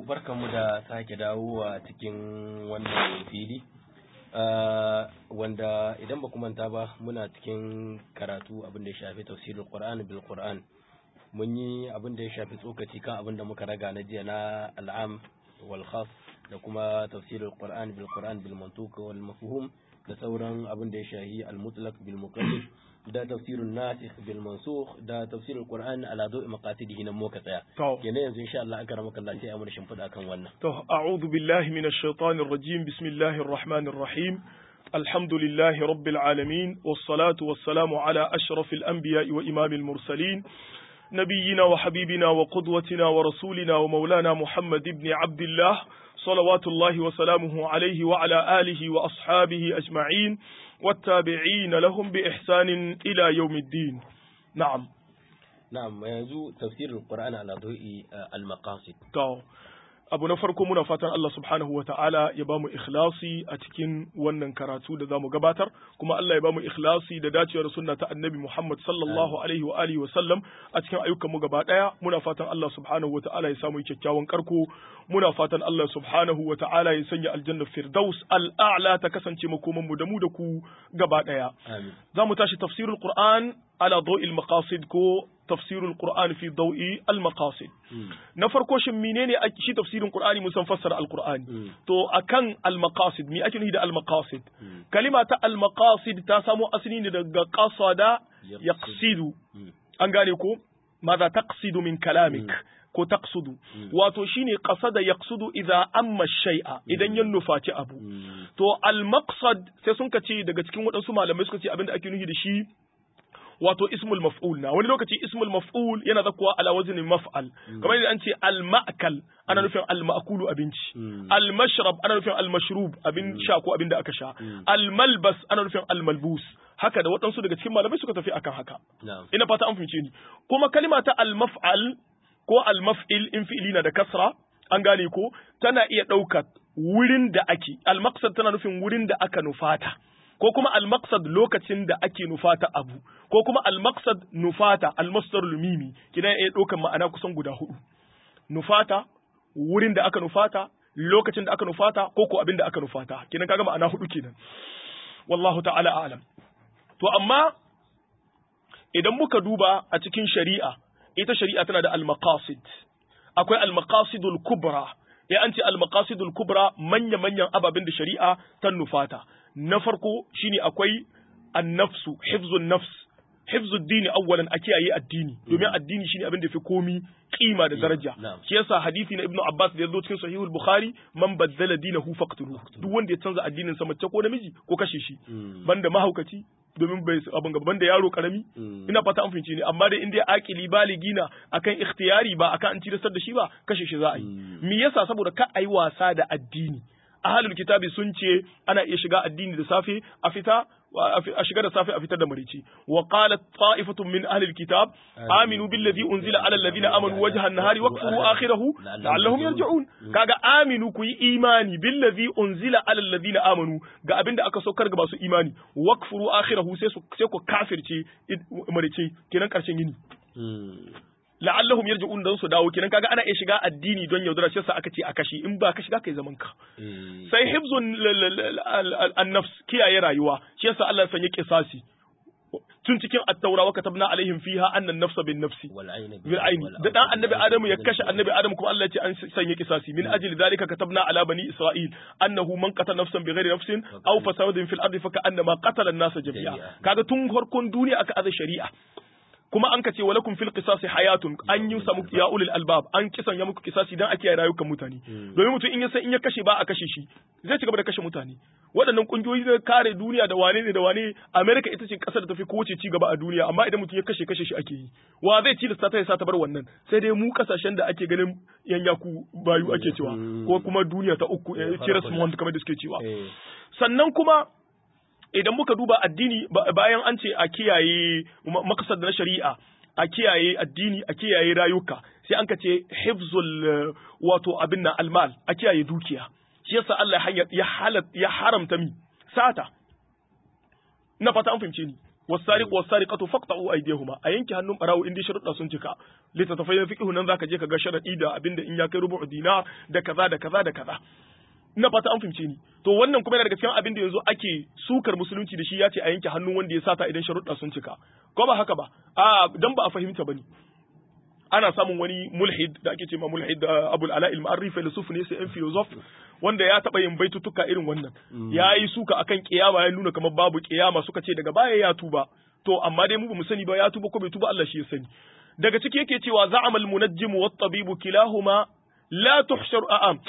barkanmu da sake dawowa cikin wannan fili wanda idan ba manta ba muna cikin karatu abin da ya shafi tafsirul Qur'an bil Qur'an. Mun yi abin da ya shafi tsokaci kan abin da muka raga na jiya na al'am wal khas da kuma tafsirul Qur'an bil Qur'an bil mantuq wal mafhum da sauran abin da ya shafi al mutlaq bil muqayyad da tafsirun nasikh bil mansukh da tafsirul Qur'an ala dawi maqasidihi nan muka tsaya. Kenan yanzu insha Allah aka ramaka Allah sai a mu shimfida kan wannan. To a'udhu billahi minash shaitanir rajim. Bismillahir rahmanir rahim. Alhamdulillahi rabbil alamin was salatu was salamu ala ashrafil anbiya'i wa imamil mursalin. نبينا وحبيبنا وقدوتنا ورسولنا ومولانا محمد بن عبد الله صلوات الله وسلامه عليه وعلى آله وأصحابه أجمعين والتابعين لهم بإحسان إلى يوم الدين. نعم ينزو تفسير القرآن على ضوء المقاصد. abu na farko muna fatan Allah subhanahu wa ta'ala ya bamu ikhlasi a cikin wannan karatu da zamu gabatar, kuma Allah ya bamu ikhlasi da dacewar sunna ta annabi Muhammad sallallahu alaihi wa alihi wa sallam a cikin ayyukan mu gaba daya. Muna fatan Allah subhanahu wa ta'ala ya samu kyakkyawan karko, muna fatan Allah subhanahu wa ta'ala ya sanya aljanna firdaus al'a'la ta kasance makoman mu da ku gaba daya. Zamu tashi tafsirul Qur'an ala daw'il maqasid ko tafsirul Qur'an fi daw'i al-maqasid. Na farko shin menene shi tafsirin Qur'ani mun san fassara al-Qur'ani. To akan al-maqasid me ake nufi da al-maqasid? Kalima ta al-maqasid ta samo asali ne daga qasada yaqsidu. An gane ko? Madha taqsidu min kalamik ko taqsudu. Wato shine qasada yaqsudu idza amma shay'a, idan ya nufaci abu. To al-maqsad sai sun kace daga cikin wadansu malamai suka ce abinda ake nufi da shi wato ismul maf'ul na wani lokaci ismul maf'ul yana zakuwa ala waznin maf'al, kamar yadda an ce al-ma'kal ana nufin al-ma'kulu abinci, al-mashrab ana nufin al-mashrub abin sha ko abin da aka sha, al-malbas ana nufin al-malbus. Haka da waɗansu daga cikin malamai suka tafi akan haka. Ina fata an fahimce ni. Kuma kalima ta al-maf'al ko al-maf'il in fi'ili na da kasra, an gane ko, tana iya ɗaukar wurin da ake, al-maqsad tana nufin wurin da aka nufata, ko kuma al-maqsad lokacin da ake nufata abu, ko kuma al-maqsad nufata al-masdar lumimi kina ya ɗaukar ma'ana kusan guda hudu. Nufata, wurin da aka nufata, lokacin da aka nufata, ko ko abin da aka nufata, kinan kaga ma'ana hudu kenan. Wallahu ta'ala a'lam. To amma idan muka duba a cikin shari'a, ita shari'a tana da al-maqasid. Akwai al-maqasidul kubra. Ya an ce al-maqasidul kubra manya-manyan ababen da shari'a ta nufata. Na farko shine akwai an-nafsu, hifzun nafs, hifzud dini awwalan, a kiyaye addini, domin addini shine abin da fi komi kima da daraja. Shi yasa hadisi na Ibn Abbas da yazo cikin Sahihul Bukhari, man baddala dinahu faqtuluhu, duk wanda ya canza addinin sa mace ko namiji ko kashe shi, banda mahaukaci domin bai abin gaban da yaro karami. Ina fata an fahimci ne, amma dai in dai akili baligina akan ikhtiyari ba akan an tilastar da shi ba, kashe shi za a yi. Me yasa? Saboda ka ayi wasa da addini. Ahlul kitabi sun ce ana iya shiga addini da safe a fita, a shiga da safe a fitar da marici. Wa qalat ta'ifatun min ahli alkitab aminu billadhi unzila ala alladhina amanu wajha an-nahari waqfuru akhirahu la'allahum yarji'un. Kaga aminu ku yi imani billadhi unzila ala alladhina amanu, ga abinda aka saukar ga masu imani, waqfuru akhirahu sai ku kafirce marici kenan karshen yini. La'allahum yarji'un, dan su dawo kenan kaga ana iya shiga addini don yaudara, shi yasa aka ce a kashi, in ba ka shiga kai zaman ka. Sai hifzun an-nafs, kiyaye rayuwa, shi yasa Allah ya sanya kisasi tun cikin at-taura wa katabna alaihim fiha anna an-nafsa bin-nafsi wal ayni, da dan annabi Adamu ya kashe annabi Adamu kuma Allah ya ce an sanya kisasi. Min ajli dhalika katabna ala bani Isra'il annahu man qatala nafsan bighairi nafsin aw fasadin fil ardi fa ka'annama qatala an-nasa jami'a. Kaga tun farkon duniya aka aza shari'a, kuma an kace walakum fil qisasi hayatun, an yi samu ya ulul albab, an kisan ya muku kisasi dan a kiyaye rayukan mutane, domin mutum in ya san in ya kashe ba a kashe shi zai ci gaba da kashe mutane. Waɗannan kungiyoyi da kare duniya da wane ne da wane, America ita ce kasar da tafi kowace ci gaba a duniya, amma idan mutum ya kashe shi ake yi. Wa zai ci da ta yasa ta bar wannan? Sai dai mu kasashen da ake ganin yanyaku bayu ake cewa, ko kuma duniya ta uku, Cheers Mond kamar da suke cewa. Sannan kuma idan muka duba addini, bayan an ce a kiyaye makasar na shari'a, a kiyaye addini, a kiyaye rayuka, sai an ka ce hifzul wato abin na almal, a kiyaye dukiya. Shi yasa Allah ya haramta mi sata. Na fata an fahimce ni, wasariqu wasariqatu faqta'u aydihuma a yanke hannun barawo inda sharuɗa sun cika littattafai na fiqh nan zaka je ka ga sharadi da abinda in ya kai rubu dinar da kaza da kaza da kaza ina fata an fahimce ni to wannan kuma yana daga cikin abin da yanzu ake sukar musulunci da shi ya ce a yanke hannun wanda ya sata idan sharuɗa sun cika ko ba haka ba dan ba a fahimta bane ana samun wani mulhid da ake ce ma mulhid Abul Ala al-Ma'arri filosof ne sai philosoph wanda ya taba yin baitutuka irin wannan yayi suka akan kiyama ya nuna kamar babu kiyama suka ce daga baya ya tuba to amma dai mu ba mu sani ba ya tuba ko bai tuba Allah shi ya sani daga ciki yake cewa za'amal munajjim wat tabibu kilahuma لا تحشر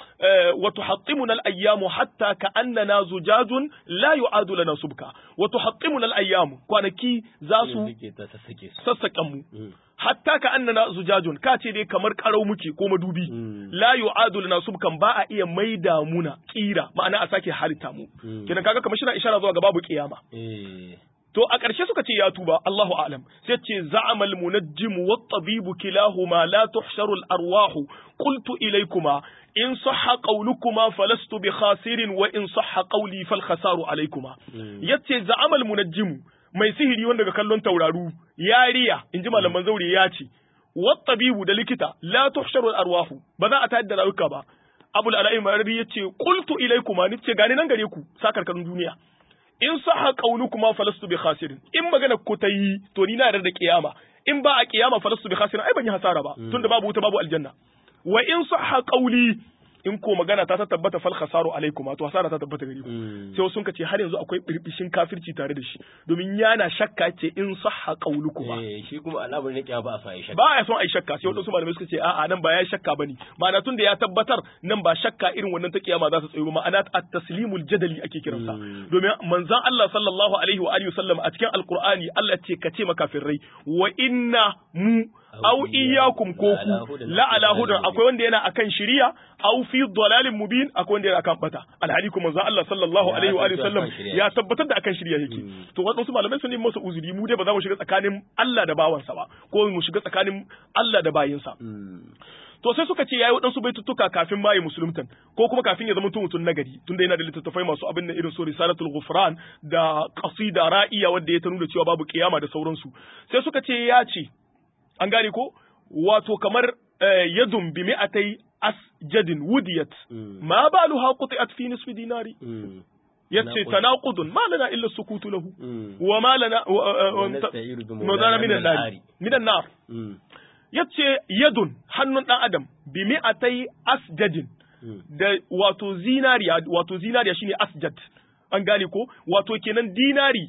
وتحطمنا الأيام حتى كأننا زجاج لا يعاد لنا سبكا وتحطمنا الأيام كوانكي زاسو سسكمو hatta ka annana zujajun ka ce dai kamar karau muke ko madubi la yu'adu lana subkan ba a iya maida muna kira ma'ana a sake halitta mu kenan kaga kamar shi na ishara zuwa ga babu kiyama to a ƙarshe suka ce ya tuba Allahu a'lam sai ce za'amal munajjim wat tabibu kilahuma la tuhsharu al arwahu qultu ilaykuma in sahha qawlukuma falastu bi khasirin wa in sahha qawli fal khasaru alaykuma yace za'amal munajjim mai sihiri wanda ga kallon tauraru yariya inji malaman zauri ya ce wat tabibu da likita la tuhsharu al arwahu ba za a tayar da rayuka ba Abul Ala'i Marari yace qultu ilaykuma nace gani nan gare ku sakarkarun duniya in saha qaulukuma falastu bi khasirin in magana ku ta yi to ni na yarda da kiyama in ba a kiyama falastu bi khasirin ai ban yi hasara ba tunda babu wuta babu aljanna wa in saha qauli in ko magana ta tabbata fal khasaru alaikuma to hasara ta tabbata gare ku sai sun ce har yanzu akwai birbishin kafirci tare da shi domin yana shakka ce in sahha qaulukuma shi kuma al'amarin ne ba a fa shakka ba ya son ai shakka sai wadansu malamai suka ce a'a nan ba ya shakka bane ma'ana tun da ya tabbatar nan ba shakka irin wannan ta kiyama za ta tsayo ma'ana at-taslimul jadali ake kiransa domin manzon Allah sallallahu alaihi wa alihi wasallam a cikin alqur'ani Allah ce ka ce makafirai wa inna mu aw iyyakum ko ku la ala hudan akwai wanda yana akan shari'a aw fi dalalin mubin akwai wanda yana akan bata alhali kuma manzo Allah sallallahu alaihi wa sallam ya tabbatar da akan shari'a yake to wadansu malamai sun yi masa uzuri mu dai ba za mu shiga tsakanin Allah da bawansa ba ko mu shiga tsakanin Allah da bayinsa to sai suka ce yayi wadansu baitutuka kafin ma ya musuluntan ko kuma kafin ya zama mutum nagari tunda yana da littattafai masu abin da irin su risalatul ghufran da qasida ra'iya wanda ya nuna cewa babu kiyama da sauransu sai suka ce ya ce an gane ko wato kamar yadun bi mi'atai asjadin wudiyat ma baluha quti'at fi nisfi dinari yace tanaqudun ma lana illa sukutu lahu wa ma lana nodana minan nar yace yadun hannun dan adam bi mi'atai asjadin da wato zinariya shine asjad an gane ko wato kenan dinari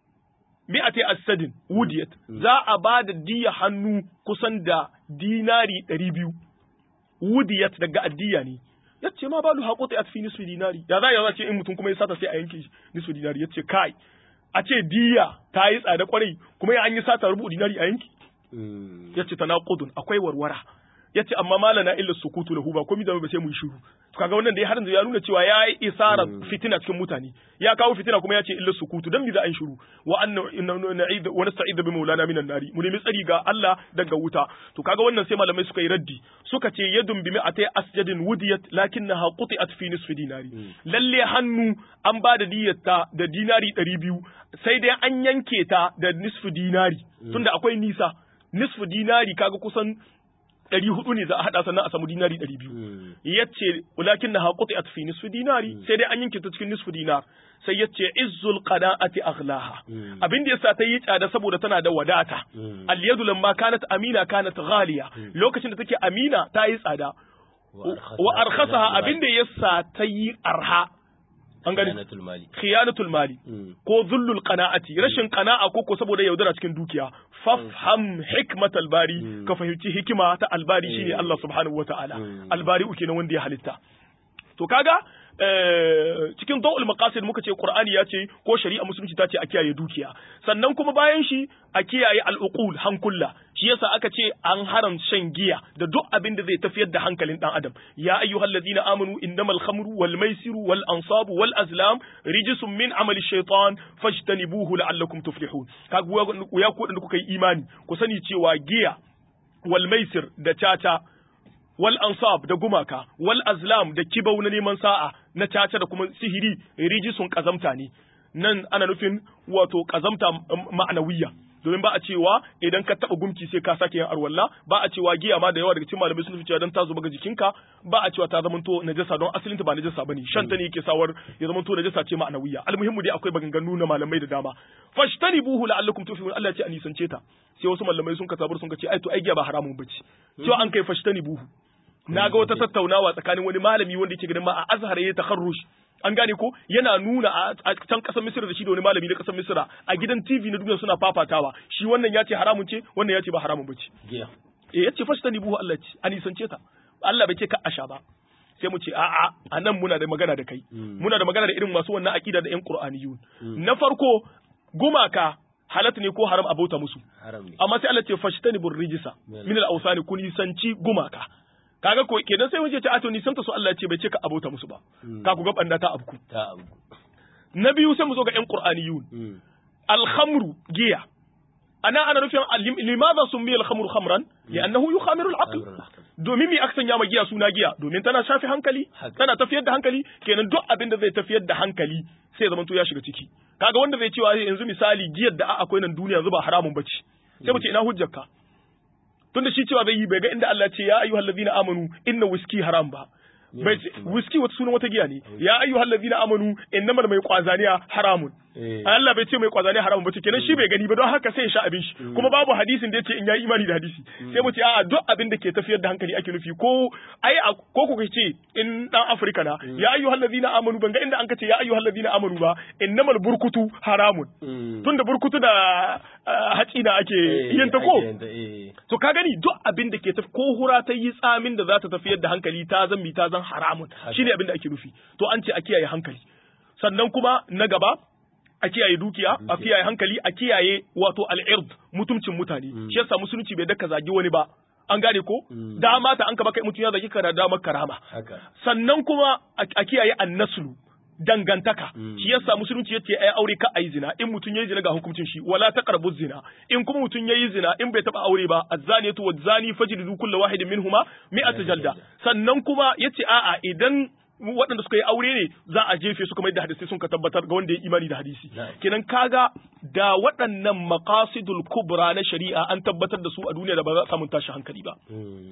mi'ati as-sadin wudiyat za a ba da diya hannu kusan da dinari 200 wudiyat daga addiya ne yace ma balu haquti at fi nisfi dinari ya ce in mutum kuma ya sata sai a yanke nisfi dinari yace kai a ce diya ta yi tsada kwarai kuma ya an yi sata rubu dinari a yanki yace tanaqudun akwai warwara yace amma malana illa sukutu lahu ba komai da ba sai mu yi shiru to kaga wannan dai har yanzu ya nuna cewa ya yi isara fitina cikin mutane ya kawo fitina kuma yace illa sukutu dan me za a yi shiru wa anna na'id wa nasta'id bi maulana minan nari mu nemi tsari ga Allah daga wuta to kaga wannan sai malamai suka yi raddi suka ce yadun bi mi'atay asjadin wudiyat lakinnaha quti'at fi nisfi dinari lalle hannu an ba da diyyata da dinari 200 sai dai an yanke ta da nisfi dinari tunda akwai nisa nisfi dinari kaga kusan 400 ne za a hada sannan a samu dinari 200 yace walakin na haquti at fi nisfi dinari sai dai an yanke ta cikin nisfi dinar sai yace izzul qana'ati aghlaha abin da yasa ta yi tsada saboda tana da wadata al yadu lamma kanat amina kanat ghaliya lokacin da take amina ta yi tsada wa arkhasaha abin da yasa ta yi arha an gani khiyanatul mali ko zullul qana'ati rashin qana'a ko saboda yaudara cikin dukiya fafham hikmatal bari ka fahimci hikima ta albari shine Allah subhanahu wataala albari uke ne wanda ya halitta to kaga cikin dawul maqasid muka ce Qur'ani ya ce ko shari'a musulunci ta ce a kiyaye dukiya sannan kuma bayan shi a kiyaye al'uqul hankulla shi yasa aka ce an haram shan giya da duk abin da zai tafiyar da hankalin dan adam ya ayyuhallazina amanu innamal khamru wal maisiru wal ansabu wal azlam rijsun min amali shaytan fajtanibuhu la'allakum tuflihun kaga ya ku da kuka yi imani ku sani cewa giya wal maisir da caca wal ansab da gumaka wal azlam da kibau na neman sa'a na caca da kuma sihiri rijisun kazamta ne nan ana nufin wato kazamta ma'anawiyya domin ba a cewa idan ka taba gumki sai ka sake yin arwalla, ba a cewa giya ma da yawa daga cikin malamai sun cewa dan ta zuba ga jikinka ba a cewa ta zamanto najasa don asalin ta ba najasa bane shan ta ne yake sawar ya zamanto najasa ce ma'anawiyya. Almuhimmu dai akwai maganganu na malamai da dama. Fashtanibuhu la'allakum tuflihun, Allah ya ce a nisance ta. Sai wasu malamai sun kasabar sun ce ai to ai giya ba haramun bace. Cewa an kai fashtanibuhu. Na ga wata tattaunawa tsakanin wani malami wanda yake ganin ma a Azhar yayi takharrush, an gane ko yana nuna a can kasar Misira da shi da wani malami na kasar Misira a gidan TV na duniya suna fafatawa, shi wannan ya ce haramun ce wannan ya ce ba haramun bace. Ya ce fashtanibuhu, Allah ce a nisance ta, Allah bai ce ka asha ba. Sai mu ce a'a, a nan muna da magana da kai, muna da magana da irin masu wannan aqida da ƴan Qur'aniyun. Na farko gumaka halatta ne ko haram abota musu, amma sai Allah ce fashtanibur rijisa min al-awsani, kun nisanci gumaka. Kaga ko kenan sai waje ce a to nisanta su Allah ce bai ce ka abota musu ba, ka ku ga banda ta abku. Na biyu sai mu zo ga ƴan Qur'aniyun. Al-khamru giya, ana nufin limadha summiya al-khamru khamran li'annahu yukhamiru al-aql. Domin mi aksan ya magiya suna giya domin tana shafi hankali, tana tafiyar da hankali, kenan duk abin da zai tafiyar da hankali sai zaman to ya shiga ciki. Kaga wanda zai cewa yanzu misali giyar da akwai nan duniya yanzu ba haramun bace, sai mu ce ina hujjarka? Tunda shi cewa bai yi bai ga inda Allah ce ya ayyuhal ladina amanu inna whisky haram ba. Bai whisky wata sunan wata giya ne. Ya ayyuhal ladina amanu innamal mai kwazaniya haramun. Allah bai ce mai kwazaniya haramun bace, kenan shi bai gani ba don haka sai ya sha abin shi. Kuma babu hadisin da yace in yayi imani da hadisi. Sai mu ce a'a duk abin da ke tafiyar da hankali ake nufi, ko ai ko ku ce in dan Afirka na ya ayyuhal ladina amanu, ban ga inda an kace ya ayyuhal ladina amanu ba, innamal burkutu haramun. Tunda burkutu da hatsi da ake yin ta ko. To ka gani duk abin da ke tafi ko hura ta yi tsamin da za ta tafiyar da hankali ta zan haramun, shine abin da ake nufi. To an ce a kiyaye hankali. Sannan kuma na gaba a kiyaye dukiya, a kiyaye hankali, a kiyaye wato al'ird, mutumcin mutane. Shi yasa musulunci bai daka zagi wani ba. An gane ko? Dama ta an ka baka mutum ya zagi ka da damar karama. Sannan kuma a kiyaye annaslu, dangantaka. Shi yasa musulunci yace ai aure ka ayi zina, in mutum yayi zina ga hukuncin shi, wala taqrabu zina. In kuma mutum yayi zina in bai taba aure ba, azzaniyatu waz-zani fajlidu kullu wahidin minhuma mi'ata jalda. Sannan kuma yace a'a idan waɗanda suka yi aure ne za a jefe su kamar yadda hadisi sun ka tabbatar ga wanda ya imani da hadisi. Kenan kaga da waɗannan maqasidul kubra na shari'a an tabbatar da su a duniya da ba za a samu tashi hankali ba.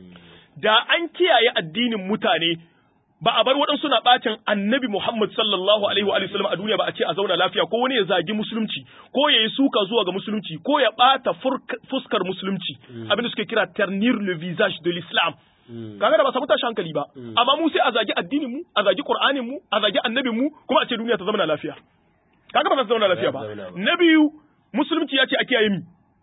Da an kiyaye addinin mutane ba a bar waɗansu na ɓacin annabi Muhammad sallallahu alaihi wa sallam a duniya ba a ce a zauna lafiya, ko wani ya zagi musulunci ko ya yi suka zuwa ga musulunci ko ya ɓata fuskar musulunci, abin da suke kira ternir le visage de l'islam. Kaga da ba samu tashi hankali ba, amma mu sai a zagi addinin mu, a zagi Qur'anin mu, a zagi annabin mu, kuma a ce duniya ta zama lafiya. Kaga ba za ta zama lafiya ba. Na biyu, musulunci ya ce a kiyaye mi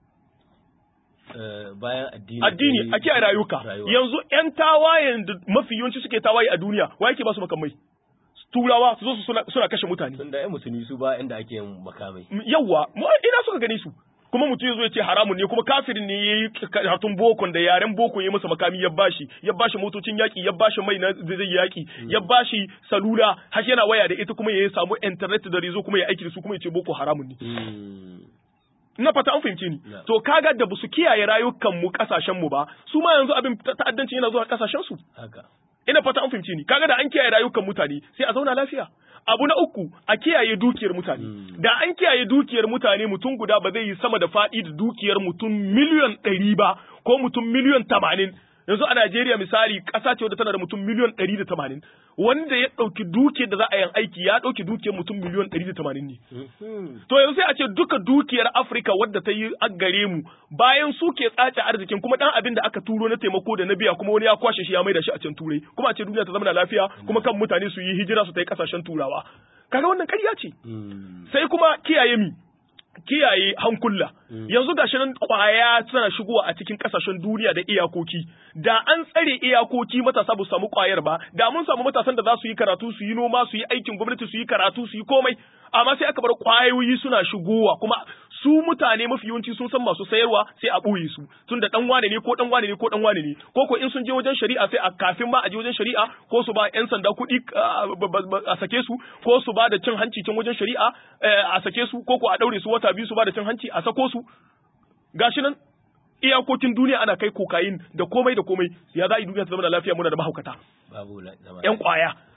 bayan addini a kiyaye rayuka. Yanzu ƴan tawayen da mafi yawanci suke tawaye a duniya, wa yake ba su makamai? Turawa su zo suna kashe mutane. Tunda ƴan musulmi su ba inda ake yin makamai. Yawwa, ina suka gani su. Kuma mutum yazo ya ce haramun ne, kuma kafirin ne yayi hatun bokon da yaren boko ya masa makami ya bashi motocin yaki, ya bashi mai na zai yaki, ya bashi salula har yana waya da ita, kuma ya samu internet da rezo kuma ya aiki da su, kuma ya ce boko haramun ne. Ina fata an fahimce ni. To kaga da busu kiyaye rayukan mu kasashen mu ba, su ma yanzu abin ta'addanci yana zuwa kasashen su. Haka. Ina fata an fahimce ni. Kaga da an kiyaye rayukan mutane sai a zauna lafiya. Abu na uku, a kiyaye dukiyar mutane. Da an kiyaye dukiyar mutane, mutum guda ba zai yi sama da faɗi da dukiyar mutum miliyan 100 ba, ko mutum miliyan 80. Yanzu a Najeriya misali, ƙasa ce wadda tana da mutum miliyan 180. Wanda ya ɗauki dukiyar da za a yi aiki ya ɗauki dukiyar mutum miliyan 180 ne. To yanzu sai a ce duka dukiyar Afirka wadda ta yi gare mu, bayan su ke tsace arzikin, kuma ɗan abin da aka turo na taimako da na biya kuma wani ya kwashe shi ya maida shi a can Turai, kuma a ce duniya ta zama lafiya, kuma kan mutane su yi hijira su ta yi ƙasashen Turawa. Kaga wannan ƙarya ce. Sai kuma kiyaye hankula. Yanzu gashi nan kwaya tana shigowa a cikin kasashen duniya da iyakoki. Da an tsare iyakoki matasa ba su samu kwayar ba, da mun samu matasan da za su yi karatu, su yi noma, su yi aikin gwamnati, su yi karatu, su yi komai. Amma sai aka bar kwayoyi suna shigowa, kuma su mutane mafi yawanci sun san masu sayarwa sai a ɓoye su. Tun da ɗan wane ne ko ɗan wane ne ko ɗan wane ne. Ko in sun je wajen shari'a sai a kafin ma a je wajen shari'a ko su ba 'yan sanda kuɗi a sake su, ko su ba da cin hanci can wajen shari'a a sake su, ko a ɗaure su wata biyu su ba da cin hanci a sako su. Gashi nan iyakokin duniya ana kai kokain da komai, ya za a yi duniya ta zama da lafiya, muna da mahaukata. Babu ƴan kwaya.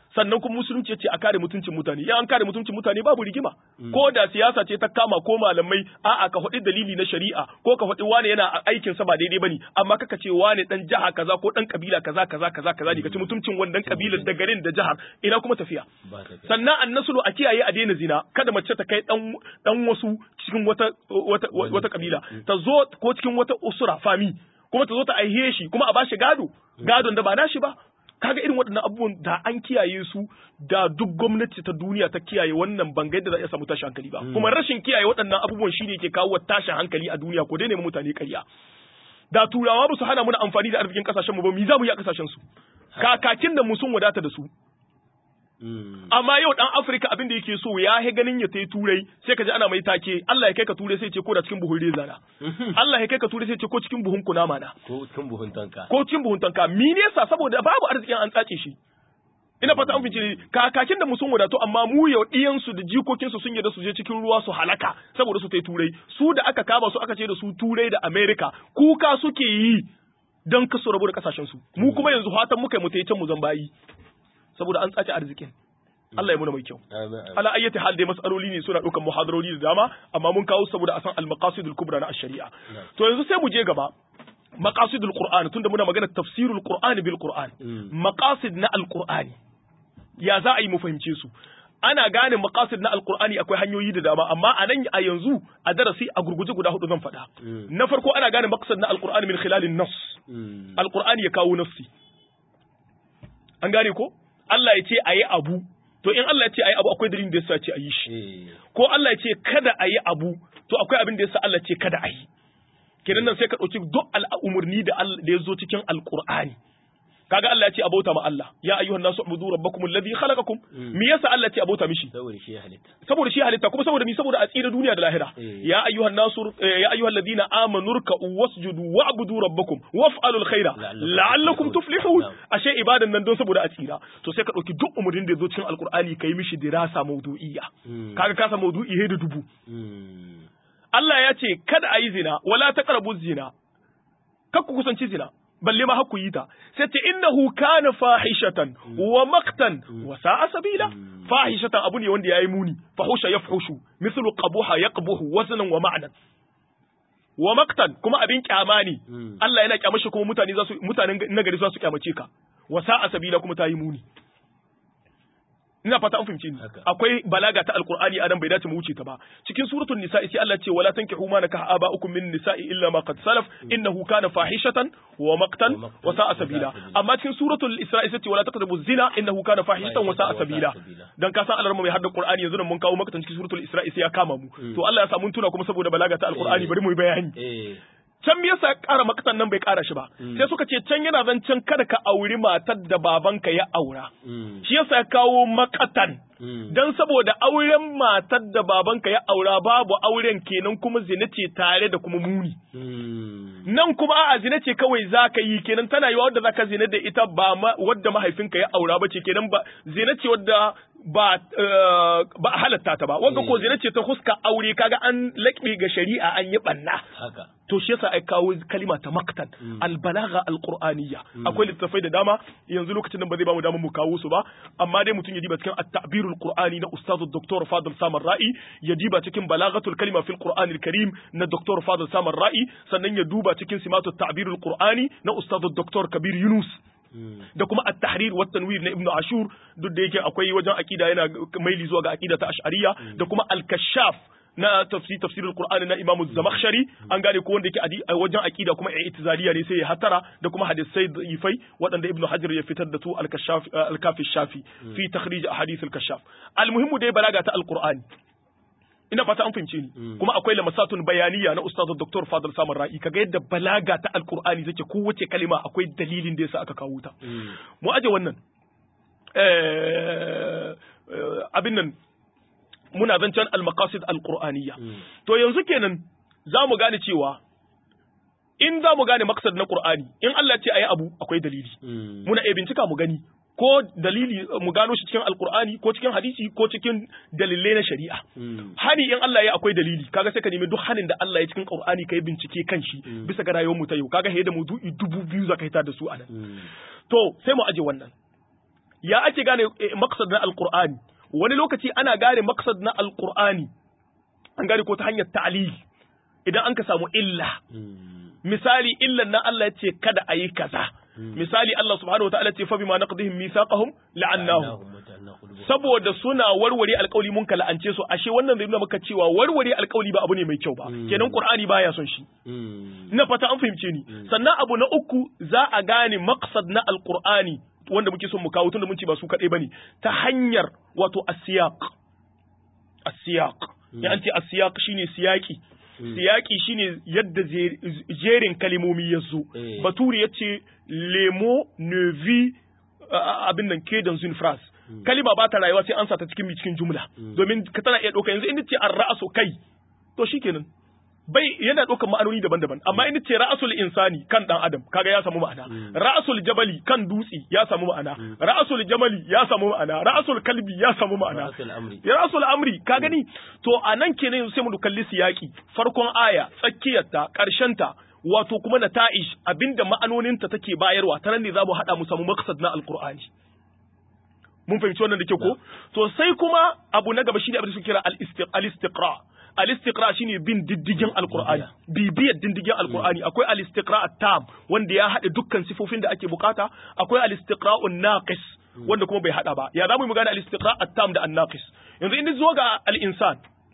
sannan kuma musulunci yace a kare mutuncin mutane in an kare mutuncin mutane babu rigima ko da siyasa ce ta kama ko malamai a'a ka faɗi dalili na shari'a ko ka faɗi wane yana aikin sa ba daidai bane amma kaka ce wane dan jaha kaza ko dan kabila kaza ne kace mutuncin wannan kabilar da garin da jihar ina kuma tafiya sannan annasulu a kiyaye a daina zina kada mace ta kai dan wasu cikin wata kabila ta zo ko cikin wata usura fami kuma ta zo ta aihe shi kuma a bashi gadon da ba nashi ba kaga irin waɗannan abubuwan da an kiyaye su da duk gwamnati ta duniya ta kiyaye wannan bangai da za a samu tashin hankali ba kuma rashin kiyaye waɗannan abubuwan shine ke kawo tashin hankali a duniya ko dai ne mutane ƙarya da turawa ba su hana mu amfani da arzikin kasashen mu ba mi za mu yi a kasashen su kakakin da mu sun wadata da su amma yau dan Afirka abin da yake so ya he ganin ya tai turai sai ka ji ana mai take Allah ya kai ka turai sai ce ko da cikin buhun reza na Allah ya kai ka turai sai ce ko cikin buhun kunama na ko cikin buhun tanka mi ne sa saboda babu arzikin an tsace shi ina fata an fice kakakin da mu sun wadatu amma mu yau diyan su da jikokin su sun yarda su je cikin ruwa su halaka saboda su tai turai su da aka kaba su aka ce da su turai da America kuka suke yi dan kaso rabu da kasashen su mu kuma yanzu fatan muka mu tai can mu zambayi saboda an tsace arzikin Allah ya muna mai kyau ala ayyati hal dai mas'aloli ne suna dukan muhadaroli da dama amma mun kawo saboda a san al-maqasidul kubra na ash-shari'a to yanzu sai mu je gaba maqasidul qur'an tunda muna magana tafsirul qur'an bil qur'an maqasid na al-qur'ani ya za a yi mu fahimce su ana gane maqasid na al-qur'ani akwai hanyoyi da dama amma anan a yanzu a darasi a gurguje guda hudu zan faɗa na farko ana gane maqsad na al-qur'ani min khilalin nas al-qur'ani ya kawo nafsi an gane ko Allah ya ce a yi abu, to in Allah ya ce a yi abu akwai dalilin da ya sa ce a yi shi. Ko Allah ya ce kada a yi abu, to akwai abin da ya sa Allah ce kada a yi. Kenan nan sai ka ɗauki duk al'umurni da ya zo cikin Alƙur'ani. Kaga Allah ya ce abauta ma Allah, ya ayyuhan nasu ubudu rabbakum alladhi khalaqakum. Me yasa Allah ya ce abauta mishi? Saboda shi halitta. Saboda shi halitta kuma saboda saboda a tsira duniya da lahira. Ya ayyuhan nasu ya ayyuhal ladina amanu ruk'u wasjudu wa'budu rabbakum waf'alul khaira la'allakum tuflihun. Ashe ibadan nan don saboda a tsira. To sai ka dauki duk umurnin da yazo cikin Alqur'ani kai mishi dirasa mawdu'iyya. Kaga ka sa mawdu'i da dubu. Allah ya ce kada a yi zina wala taqrabu zina. Kar ku kusanci zina. balle ma hakku yi ta sai ce innahu kana fahishatan wa maqtan wa sa'a sabila fahishatan abu ne wanda yayi muni fahusha yafhushu mithlu qabuha yaqbuhu waznan wa ma'nan wa maqtan kuma abin kyama ne Allah yana kyamashi kuma mutanen nagari za su kyamace ka wa sa'a sabila kuma ta yi muni ina fata an fahimce ni akwai balaga ta alqur'ani adam bai dace mu wuce ta ba cikin suratul nisa sai Allah ce wala tankihu ma nakaha aba'ukum min nisa'i illa ma qad salaf innahu kana fahishatan wa maqtan wa sa'a sabila amma cikin suratul isra'i sai ce wala taqrabu zina innahu kana fahishatan wa sa'a sabila dan ka san Allah mai hadda qur'ani yanzu mun kawo maqtan cikin suratul isra'i sai ya kama mu to Allah ya sa mun tuna kuma saboda balaga ta alqur'ani bari mu yi bayani can me yasa ƙara makatan nan bai ƙara shi ba sai suka ce can yana zancen kada ka auri matar da babanka ya aura shi yasa ya kawo makatan dan saboda auren matar da babanka ya aura babu auren kenan kuma zina ce tare da kuma muni nan kuma a'a zina ce kawai zaka yi kenan tana yiwa wadda zaka zina da ita ba wadda mahaifinka ya aura ba ce kenan ba zina ce wadda ba halatta ta ba wanda ko zina ce ta huska aure kaga an laƙi ga shari'a an yi banna haka to shi yasa ai kawo kalima ta maktan albalagha alqur'aniyya akwai littafai da dama yanzu lokacin nan ba zai ba mu dama mu kawo su ba amma dai mutum ya diba cikin at-ta'birul qur'ani na ustaz dr Fadil Samar Ra'i ya diba cikin balaghatul kalima fil qur'anil karim na dr Fadil Samar Ra'i sannan ya duba cikin simatut ta'birul qur'ani na ustaz dr Kabir Yunus da kuma at-tahrir wa tanwir na Ibn Ashur duk da yake akwai wajen aqida yana maili zuwa ga aqida ta ash'ariyya da kuma al-kashaf na tafsirul qur'ani na Imam az-Zamakhshari an gane ko wanda yake a wajen aqida kuma i'tizaliya ne sai ya hatara da kuma hadisai da'ifai waɗanda Ibn Hajar ya fitar da su al-kashaf al-kafi shafi fi takhrij ahadith al-kashaf al-muhimmu dai balaga ta al-qur'ani ina fata an fahimce ni kuma akwai lamasatun bayaniya na ustaz Dr. Fadil Samar Ra'i kaga yadda balaga ta alqur'ani take kowace kalima akwai dalilin da yasa aka kawo ta mu aje wannan abin nan muna zancen al-maqasid al-qur'aniyya to yanzu kenan zamu gane cewa in zamu gane maqsad na qur'ani in Allah ya ce ayi abu akwai dalili muna iya bincika mu gani ko dalili mu gano shi cikin alkur'ani ko cikin hadisi ko cikin dalilai na shari'a hani in Allah ya akwai dalili kaga sai ka nemi duk hanin da Allah ya cikin qur'ani kai bincike kan shi bisa ga rayuwar mu ta yau kaga da maudu'i 2000 zaka hita da su anan to sai mu aje wannan ya ake gane maqsad na alqur'ani wani lokaci ana gane maqsad na alqur'ani an gane ko ta hanyar ta'lil idan an ka samu illa misali illan nan Allah ya ce kada ayi kaza misali Allah subhanahu wa ta'ala ce fa bima naqdihim mithaqahum la'annahum saboda suna warware alƙawli mun ka la'ance su ashe wannan zai nuna maka cewa warware alƙawli ba abu ne mai kyau ba kenan Qur'ani baya son shi ina fata an fahimce ni sannan abu na uku za a gane maqsad na alqur'ani wanda muke son mu kawo tunda mun ce ba su kadai bane ta hanyar wato as-siyaq ya an ce as-siyaq shine siyaki siyaki shine yadda jerin kalimomi ya zo baturi yace lemo ne vi abin nan ke dans une phrase kalima ba ta rayuwa sai an sa ta cikin jumla domin ka tana iya ɗauka yanzu in ce ar-ra'su kai to shikenan bai yana ɗaukar ma'anoni daban-daban amma in ce ra'asul insani kan dan adam kaga ya samu ma'ana ra'asul jabali kan dutse ya samu ma'ana ra'asul jamali ya samu ma'ana ra'asul kalbi ya samu ma'ana ra'asul amri ka gani to anan kenan sai mu kalli siyaki farkon aya tsakiyarta ta wato kuma nata'ish abinda ma'anoninta take bayarwa ta nan ne zamu hada mu samu maqsad na alqur'ani mun fahimci wannan da ke ko to sai kuma abu na gaba shine abin da suke kira al-istiqra al-istiqra shine bin diddigin alqur'ani bibiyar diddigin alqur'ani akwai al-istiqra at-tam wanda ya hada dukkan sifofin da ake bukata akwai al-istiqra an-naqis wanda kuma bai hada ba ya zamu mu gane al-istiqra at-tam da an-naqis yanzu in zo ga al-insan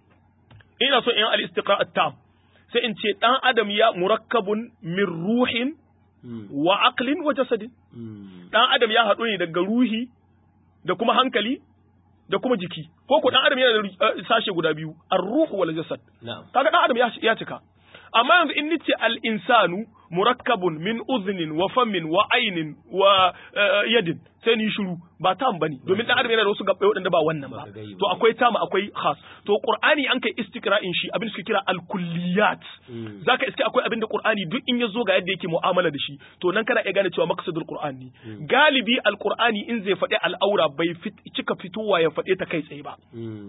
ina so in al-istiqra at-tam sai in ce dan adam ya murakkabun min ruhin wa aqlin wa jasadin dan adam ya hadu ne daga ruhi da kuma hankali da kuma jiki ko ko dan adam yana da sashe guda biyu ar-ruh wal jasad kaga dan adam ya cika amma yanzu in nace al-insanu murakkabun min udhnin wa famin wa aynin wa yadin sai ni shiru ba tam bane domin dan adam yana da wasu gabbai wadanda ba wannan ba to akwai tam akwai khas to qur'ani an kai istiqra'in shi abin suke kira al-kulliyat zaka iske akwai abin da qur'ani duk in yazo ga yadda yake mu'amala da shi to nan kana iya gane cewa maqsadul qur'ani galibi al-qur'ani in zai faɗi al'aura bai cika fitowa ya faɗe ta kai tsaye ba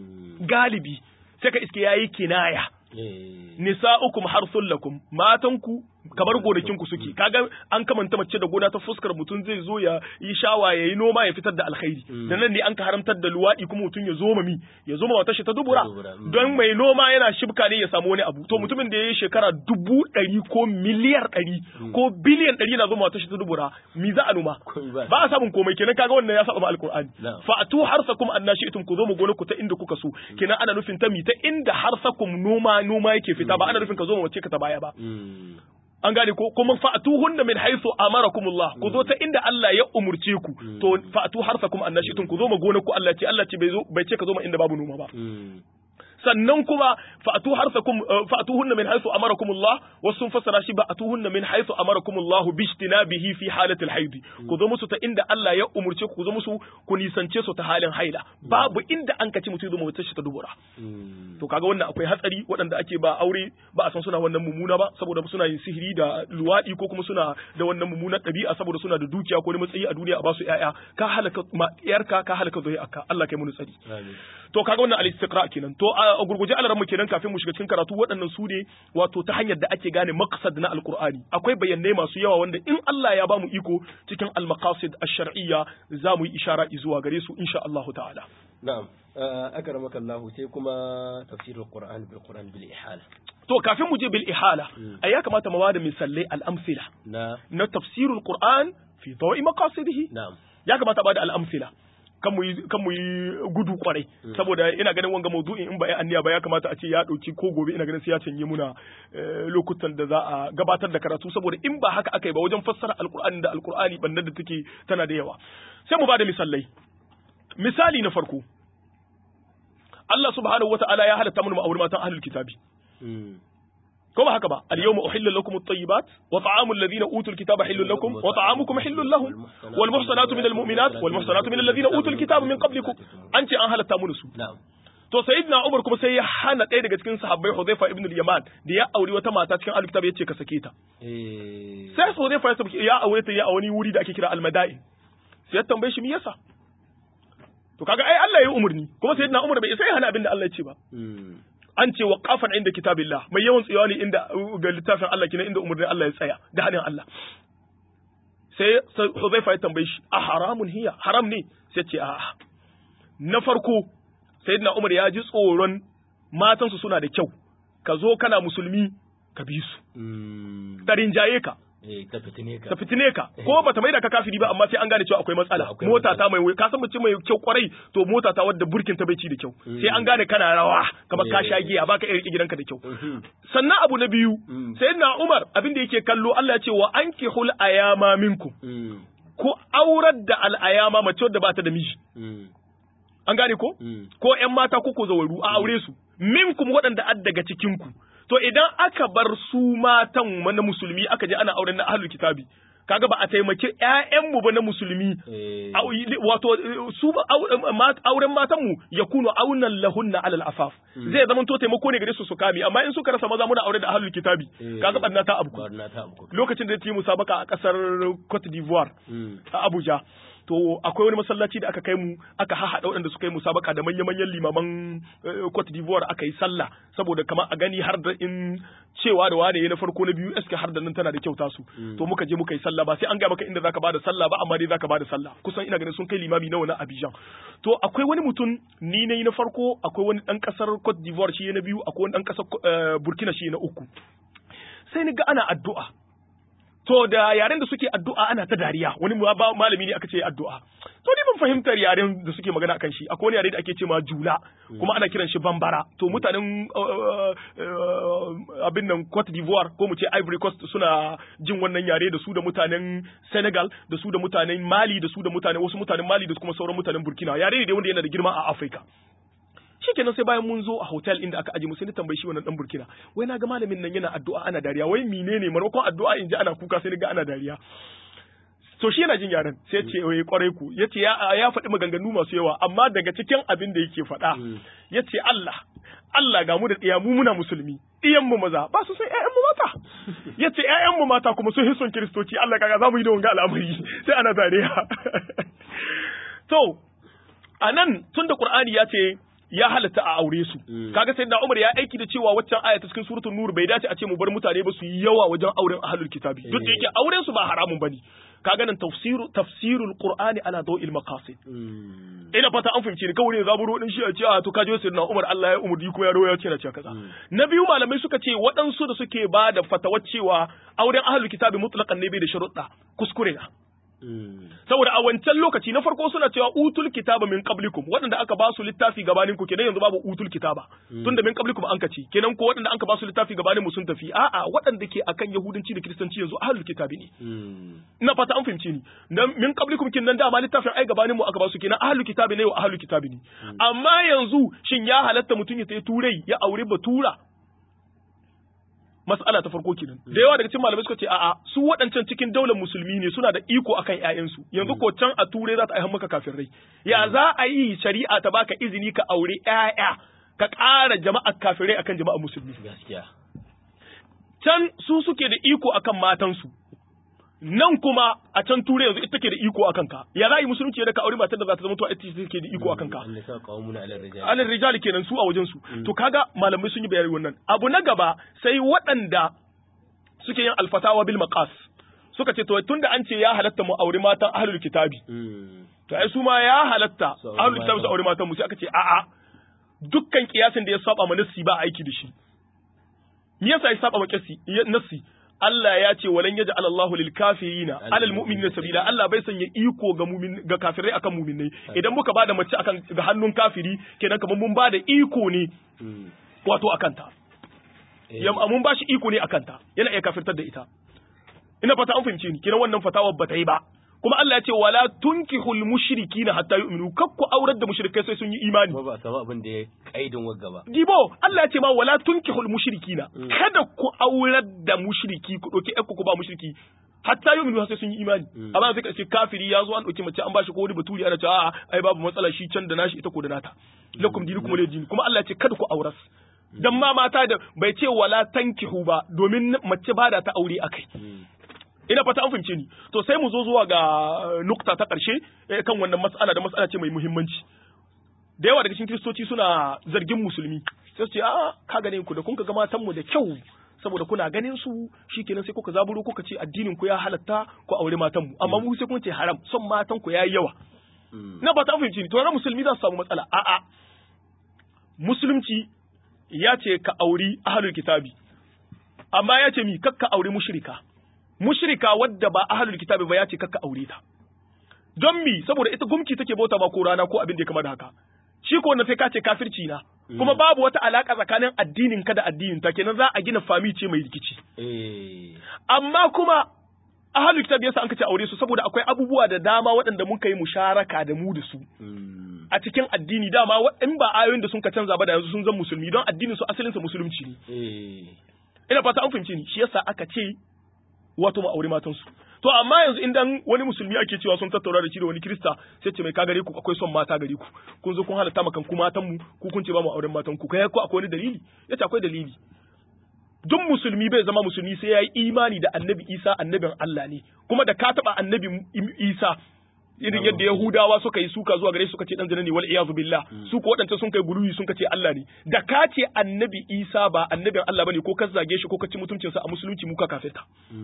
galibi sai ka iske yayi kinaya nisa'ukum harsul lakum matanku kamar gonakinku suke kaga an kamanta mace da gona ta fuskar mutum zai zo ya yi shawa ya yi noma ya fitar da alkhairi da nan ne an ka haramtar da luwadi kuma mutum ya zo wata shi ta dubura don mai noma yana shibka ne ya samu wani abu to mutumin da ya yi shekara 100 ko miliyar 100 ko biliyan 100 na zo wata shi ta dubura mi za a noma ba a samun komai kenan kaga wannan ya saba ma alqur'ani fa atu harsakum annashi'tum ku zo mu gona ku ta inda kuka so kenan ana nufin ta mi ta inda harsakum noma yake fita ba ana nufin ka zo mu wace ka ta baya ba an gane ko kuma fa'atuhunna min haythu amarakumullah ku zo ta inda Allah ya umurce ku to fa'atu harsakum annashitum ku zo ma gonar ku Allah ce bai ce ka zo ma inda babu noma ba sannan kuma fa'atuhunna min haythu amarakumullah wasu sun fassara shi ba'atuhunna min haythu amarakumullah bijtinabihi fi halatil haid ku zo musu ta inda Allah ya umurce ku zo musu ku nisance su ta halin haila babu inda an kaci mutum zo mutum ta dubura to kaga wannan akwai hatsari waɗanda ake ba aure ba a san suna wannan mummuna ba saboda suna yin sihiri da luwadi ko kuma suna da wannan mummunar ɗabi'a saboda suna da dukiya ko matsayi a duniya a ba su ƴaƴa ka halaka ƴarka ka halaka zuri'arka Allah kai mu tsari to kaga wannan al-istiqra kenan to a gurguje alaran mu kenan kafin mu shiga cikin karatu waɗannan su ne wato ta hanyar da ake gane maqsad na alqur'ani akwai bayanai masu yawa wanda in Allah ya bamu iko cikin al-maqasid ash-shar'iyya za mu yi ishara zuwa gare su insha Allah ta'ala na'am akramaka Allah sai kuma tafsirul qur'an bil qur'an bil ihala to kafin mu je bil ihala ai ya kamata mu bada misalai al-amsila na tafsirul qur'an fi dawi maqasidihi na'am ya kamata bada al-amsila kan mu yi gudu kwarai saboda ina ganin wanga maudu'in in ba ya anniya ba ya kamata a ce ya dauki ko gobe ina ganin sai ya canje muna lokutan da za a gabatar da karatu saboda in ba haka aka yi ba wajen fassara alqur'ani da alqur'ani bannan da take tana da yawa sai mu bada misalai misali na farko Allah subhanahu wata'ala ya halatta mana ma'aure matan ahlul kitabi ko ba haka ba al-yawma uhilla lakum at-tayyibat wa ta'amu alladhina utul kitaba hillun lakum wa ta'amukum hillun lahum wal muhsanatu minal mu'minat wal muhsanatu minal ladhina utul kitaba min qablikum an ce an halatta mu su to sayyidina Umar kuma sai ya hana ɗaya daga cikin sahabbai Hudhayfa ibn al-Yaman da ya auri wata mata cikin ahlul kitab yace ka sake ta sai Hudhayfa ya aure ta ya a wani wuri da ake kira al-Madain sai ya tambaye shi me yasa to kaga ai Allah ya yi umurni kuma sayyidina Umar bai sai hana abin da Allah ya ce ba an ce waqafan inda kitabillah mai yawan tsayawa ne inda ga littafin Allah kina inda umurnin Allah ya tsaya da hanin Allah sai Huzaifa ya tambaye shi a haramun hiya haram ne sai ce a'a na farko sayyidina Umar ya ji tsoron matansu suna da kyau ka zo kana musulmi ka bi su tarin jaye ka ta fitine ka ko bata mai da ka kafiri ba amma sai an gane cewa akwai matsala mota ta mai ka san mutum mai kyau kwarai to mota ta wadda burkin ta bai ci da kyau sai an gane kana rawa kamar ka sha giya baka iya rike gidanka da kyau sannan abu na biyu sayyidina Umar abin da yake kallo Allah ya ce wa ankihul ayama minkum ko aurar da al'ayama mace wadda ba ta da miji an gane ko ko ƴan mata ko zawaru a aure su minkum waɗanda ad daga cikin ku to idan aka bar su matan na musulmi aka je ana auren na ahlul kitabi kaga ba a taimaki ƴaƴanmu ba na musulmi wato su auren matan mu yakunu aunan lahunna alal afaf zai zama to taimako ne gare su su kame amma in suka rasa maza muna aure da ahlul kitabi kaga barna ta abu lokacin da ta yi musabaka a kasar Cote d'Ivoire a Abuja to akwai wani masallaci da aka kai mu aka hahaɗa waɗanda suka yi musabaka da manya-manyan limaman Cote d'Ivoire aka yi sallah saboda kamar a gani har da in cewa da wane ya na farko na biyu eske har da nan tana da kyauta su to muka je muka yi sallah ba sai an ga maka inda zaka bada sallah ba amma dai zaka bada sallah kusan ina ganin sun kai limami nawa na Abidjan to akwai wani mutum ni ne na farko akwai wani dan kasar Cote d'Ivoire shi na biyu akwai wani dan kasar Burkina shi na uku sai ni ga ana addu'a to da yaren da suke addu'a ana ta dariya wani malami ne aka ce addu'a to ni ban fahimtar yaren da suke magana akan shi akwai wani yare da ake ce ma jula kuma ana kiran shi bambara to mutanen abin nan Cote d'Ivoire ko mu ce Ivory Coast suna jin wannan yare da su da mutanen Senegal da su da mutanen Mali da su da mutanen wasu mutanen Mali da kuma sauran mutanen Burkina yare ne wanda yana da girma a Africa shikenan sai bayan mun zo a hotel inda aka aje mu sai ni tambayi shi wannan dan Burkina wai na ga malamin nan yana addu'a ana dariya wai menene maimakon addu'a in ji ana kuka sai ni ga ana dariya to shi yana jin yaren sai ce wai kwarai ku yace ya faɗi maganganu masu yawa amma daga cikin abin da yake faɗa yace Allah ga mu da ɗiya mu muna musulmi ɗiyan mu maza ba su sai ƴaƴan mu mata yace ƴaƴan mu mata kuma sun hison kiristoci Allah kaga za mu yi da wanga al'amari sai ana dariya to anan tunda Qur'ani ya ce ya halatta a aure su kaga sai da Umar ya aiki da cewa waccan aya ta cikin suratul nur bai dace a ce mu bar mutane ba su yi yawa wajen auren ahlul kitabi duk da yake auren su ba haramun bane kaga nan tafsirul qur'ani ala dawil maqasid ina fata an fahimce ni kawai ne zaburo din shi a ce to kaje sai na Umar Allah ya umurdi ko ya rawa ya ce na ce kaza na biyu malamai suka ce waɗansu da suke ba da fatawar cewa auren ahlul kitabi mutlaqan ne bai da sharuɗa kuskure na saboda a wancan lokaci na farko suna cewa utul kitaba min qablikum waɗanda aka ba su littafi gabanin ku kenan yanzu babu utul kitaba tunda min qablikum an kace kenan ko waɗanda aka ba su littafi gabanin mu sun tafi a'a waɗanda ke akan yahudanci da kristanci yanzu ahlul kitabi ne ina fata an fahimci ni dan min qablikum kin nan dama littafin ai gabanin mu aka ba su kenan ahlul kitabi ne wa ahlul kitabi ne amma yanzu shin ya halatta mutum ya tayi turai ya aure batura mas'ala ta farko kenan da yawa daga cikin malamai suka ce a'a su waɗancan cikin daular musulmi ne suna da iko akan ƴaƴansu yanzu ko can a ture za ta aihan maka kafirai ya za a yi shari'a ta baka izini ka aure ƴaƴa ka ƙara jama'a kafirai akan jama'a musulmi gaskiya can su suke da iko akan matansu nan kuma a can ture yanzu ita take da iko akan ka ya za yi musulunci da ka aure matar da za ta zama to ita take da iko akan ka alal rijal kenan su a wajen su to kaga malamai sun yi bayani wannan abu na gaba sai waɗanda suke yin alfatawa bil maqas suka ce to tunda an ce ya halatta mu aure matan ahlul kitabi to ai su ma ya halatta ahlul kitabi su aure matan mu sai aka ce a'a dukkan kiyasin da ya saba ma nassi ba aiki da shi me yasa ya saba ma nassi Allah ya ce walan yaj'al Allahu lil kafirina alal mu'minina sabila Allah bai sanya iko ga kafirai akan mu'minai idan muka bada mace akan ga hannun kafiri kenan kamar mun bada iko ne wato akan ta mun bashi iko ne akan ta yana iya kafirtar da ita ina fata an fahimce ni kenan wannan fatawa bata yi ba kuma Allah ya ce wala tunkihul mushrikina hatta yu'minu kakku aurar da mushrikai sai sun yi imani ba sama abin da ya kaidin wagga ba dibo Allah ya ce ma wala tunkihul mushrikina kada ku aurar da mushriki ku doki ku ba mushriki hatta yu'minu sai sun yi imani amma sai ka ce kafiri ya zo an doki mace an bashi ko wani baturi ana cewa a'a ai babu matsala shi can da nashi ita ko da nata lakum dinukum waliy din kuma Allah ya ce kada ku auras dan ma mata da bai ce wala tankihu ba domin mace ba da ta aure akai ina fata an fahimce ni to sai mu zo zuwa ga nukta ta ƙarshe kan wannan mas'ala da mas'ala ce mai muhimmanci da yawa daga cikin kristoci suna zargin musulmi sai su ce a ka gane ku da kun ga matan mu da kyau saboda kuna ganin su shikenan sai kuka zaburo kuka ce addinin ku ya halatta ku aure matan mu amma mu sai kun ce haram son matan ku yayi yawa na ba ta fahimci ni to ran musulmi za su samu matsala a'a musulunci ya ce ka auri ahlul kitabi amma ya ce mi kakka aure mushrika wadda ba ahlul kitabi ba ya ce kakka aure ta don mi saboda ita gumki take bauta ba ko rana ko abin da ya kama da haka shi ko wannan sai ka ce kafirci na kuma babu wata alaka tsakanin addinin ka da addinin ta kenan za a gina fami ce mai rikici amma kuma ahlul kitabi yasa an kace aure su saboda akwai abubuwa da dama waɗanda mun kai musharaka da mu da su a cikin addini dama in ba ayoyin da sun ka canza ba da yanzu sun zama musulmi don addinin su asalin sa musulunci ne ina fata an fahimci ni shi yasa aka ce wato mu aure matan su to amma yanzu idan wani musulmi ake cewa sun tattauna da shi da wani kirista sai ce mai ka gare ku akwai son mata gare ku kun zo kun halatta makan ku matan mu ku kun ce ba mu auren matan ku kai ko akwai wani dalili yace akwai dalili duk musulmi bai zama musulmi sai ya yi imani da annabi Isa annabin Allah ne kuma da ka taba annabi Isa irin yadda Yahudawa suka yi suka zuwa gare su suka ce dan zina ne wal iyazu billah su ko wadanta sun kai guluyi sun ce Allah ne da ka ce annabi Isa ba annabin Allah bane ko ka zage shi ko ka ci mutuncin sa a musulunci mu ka kafirta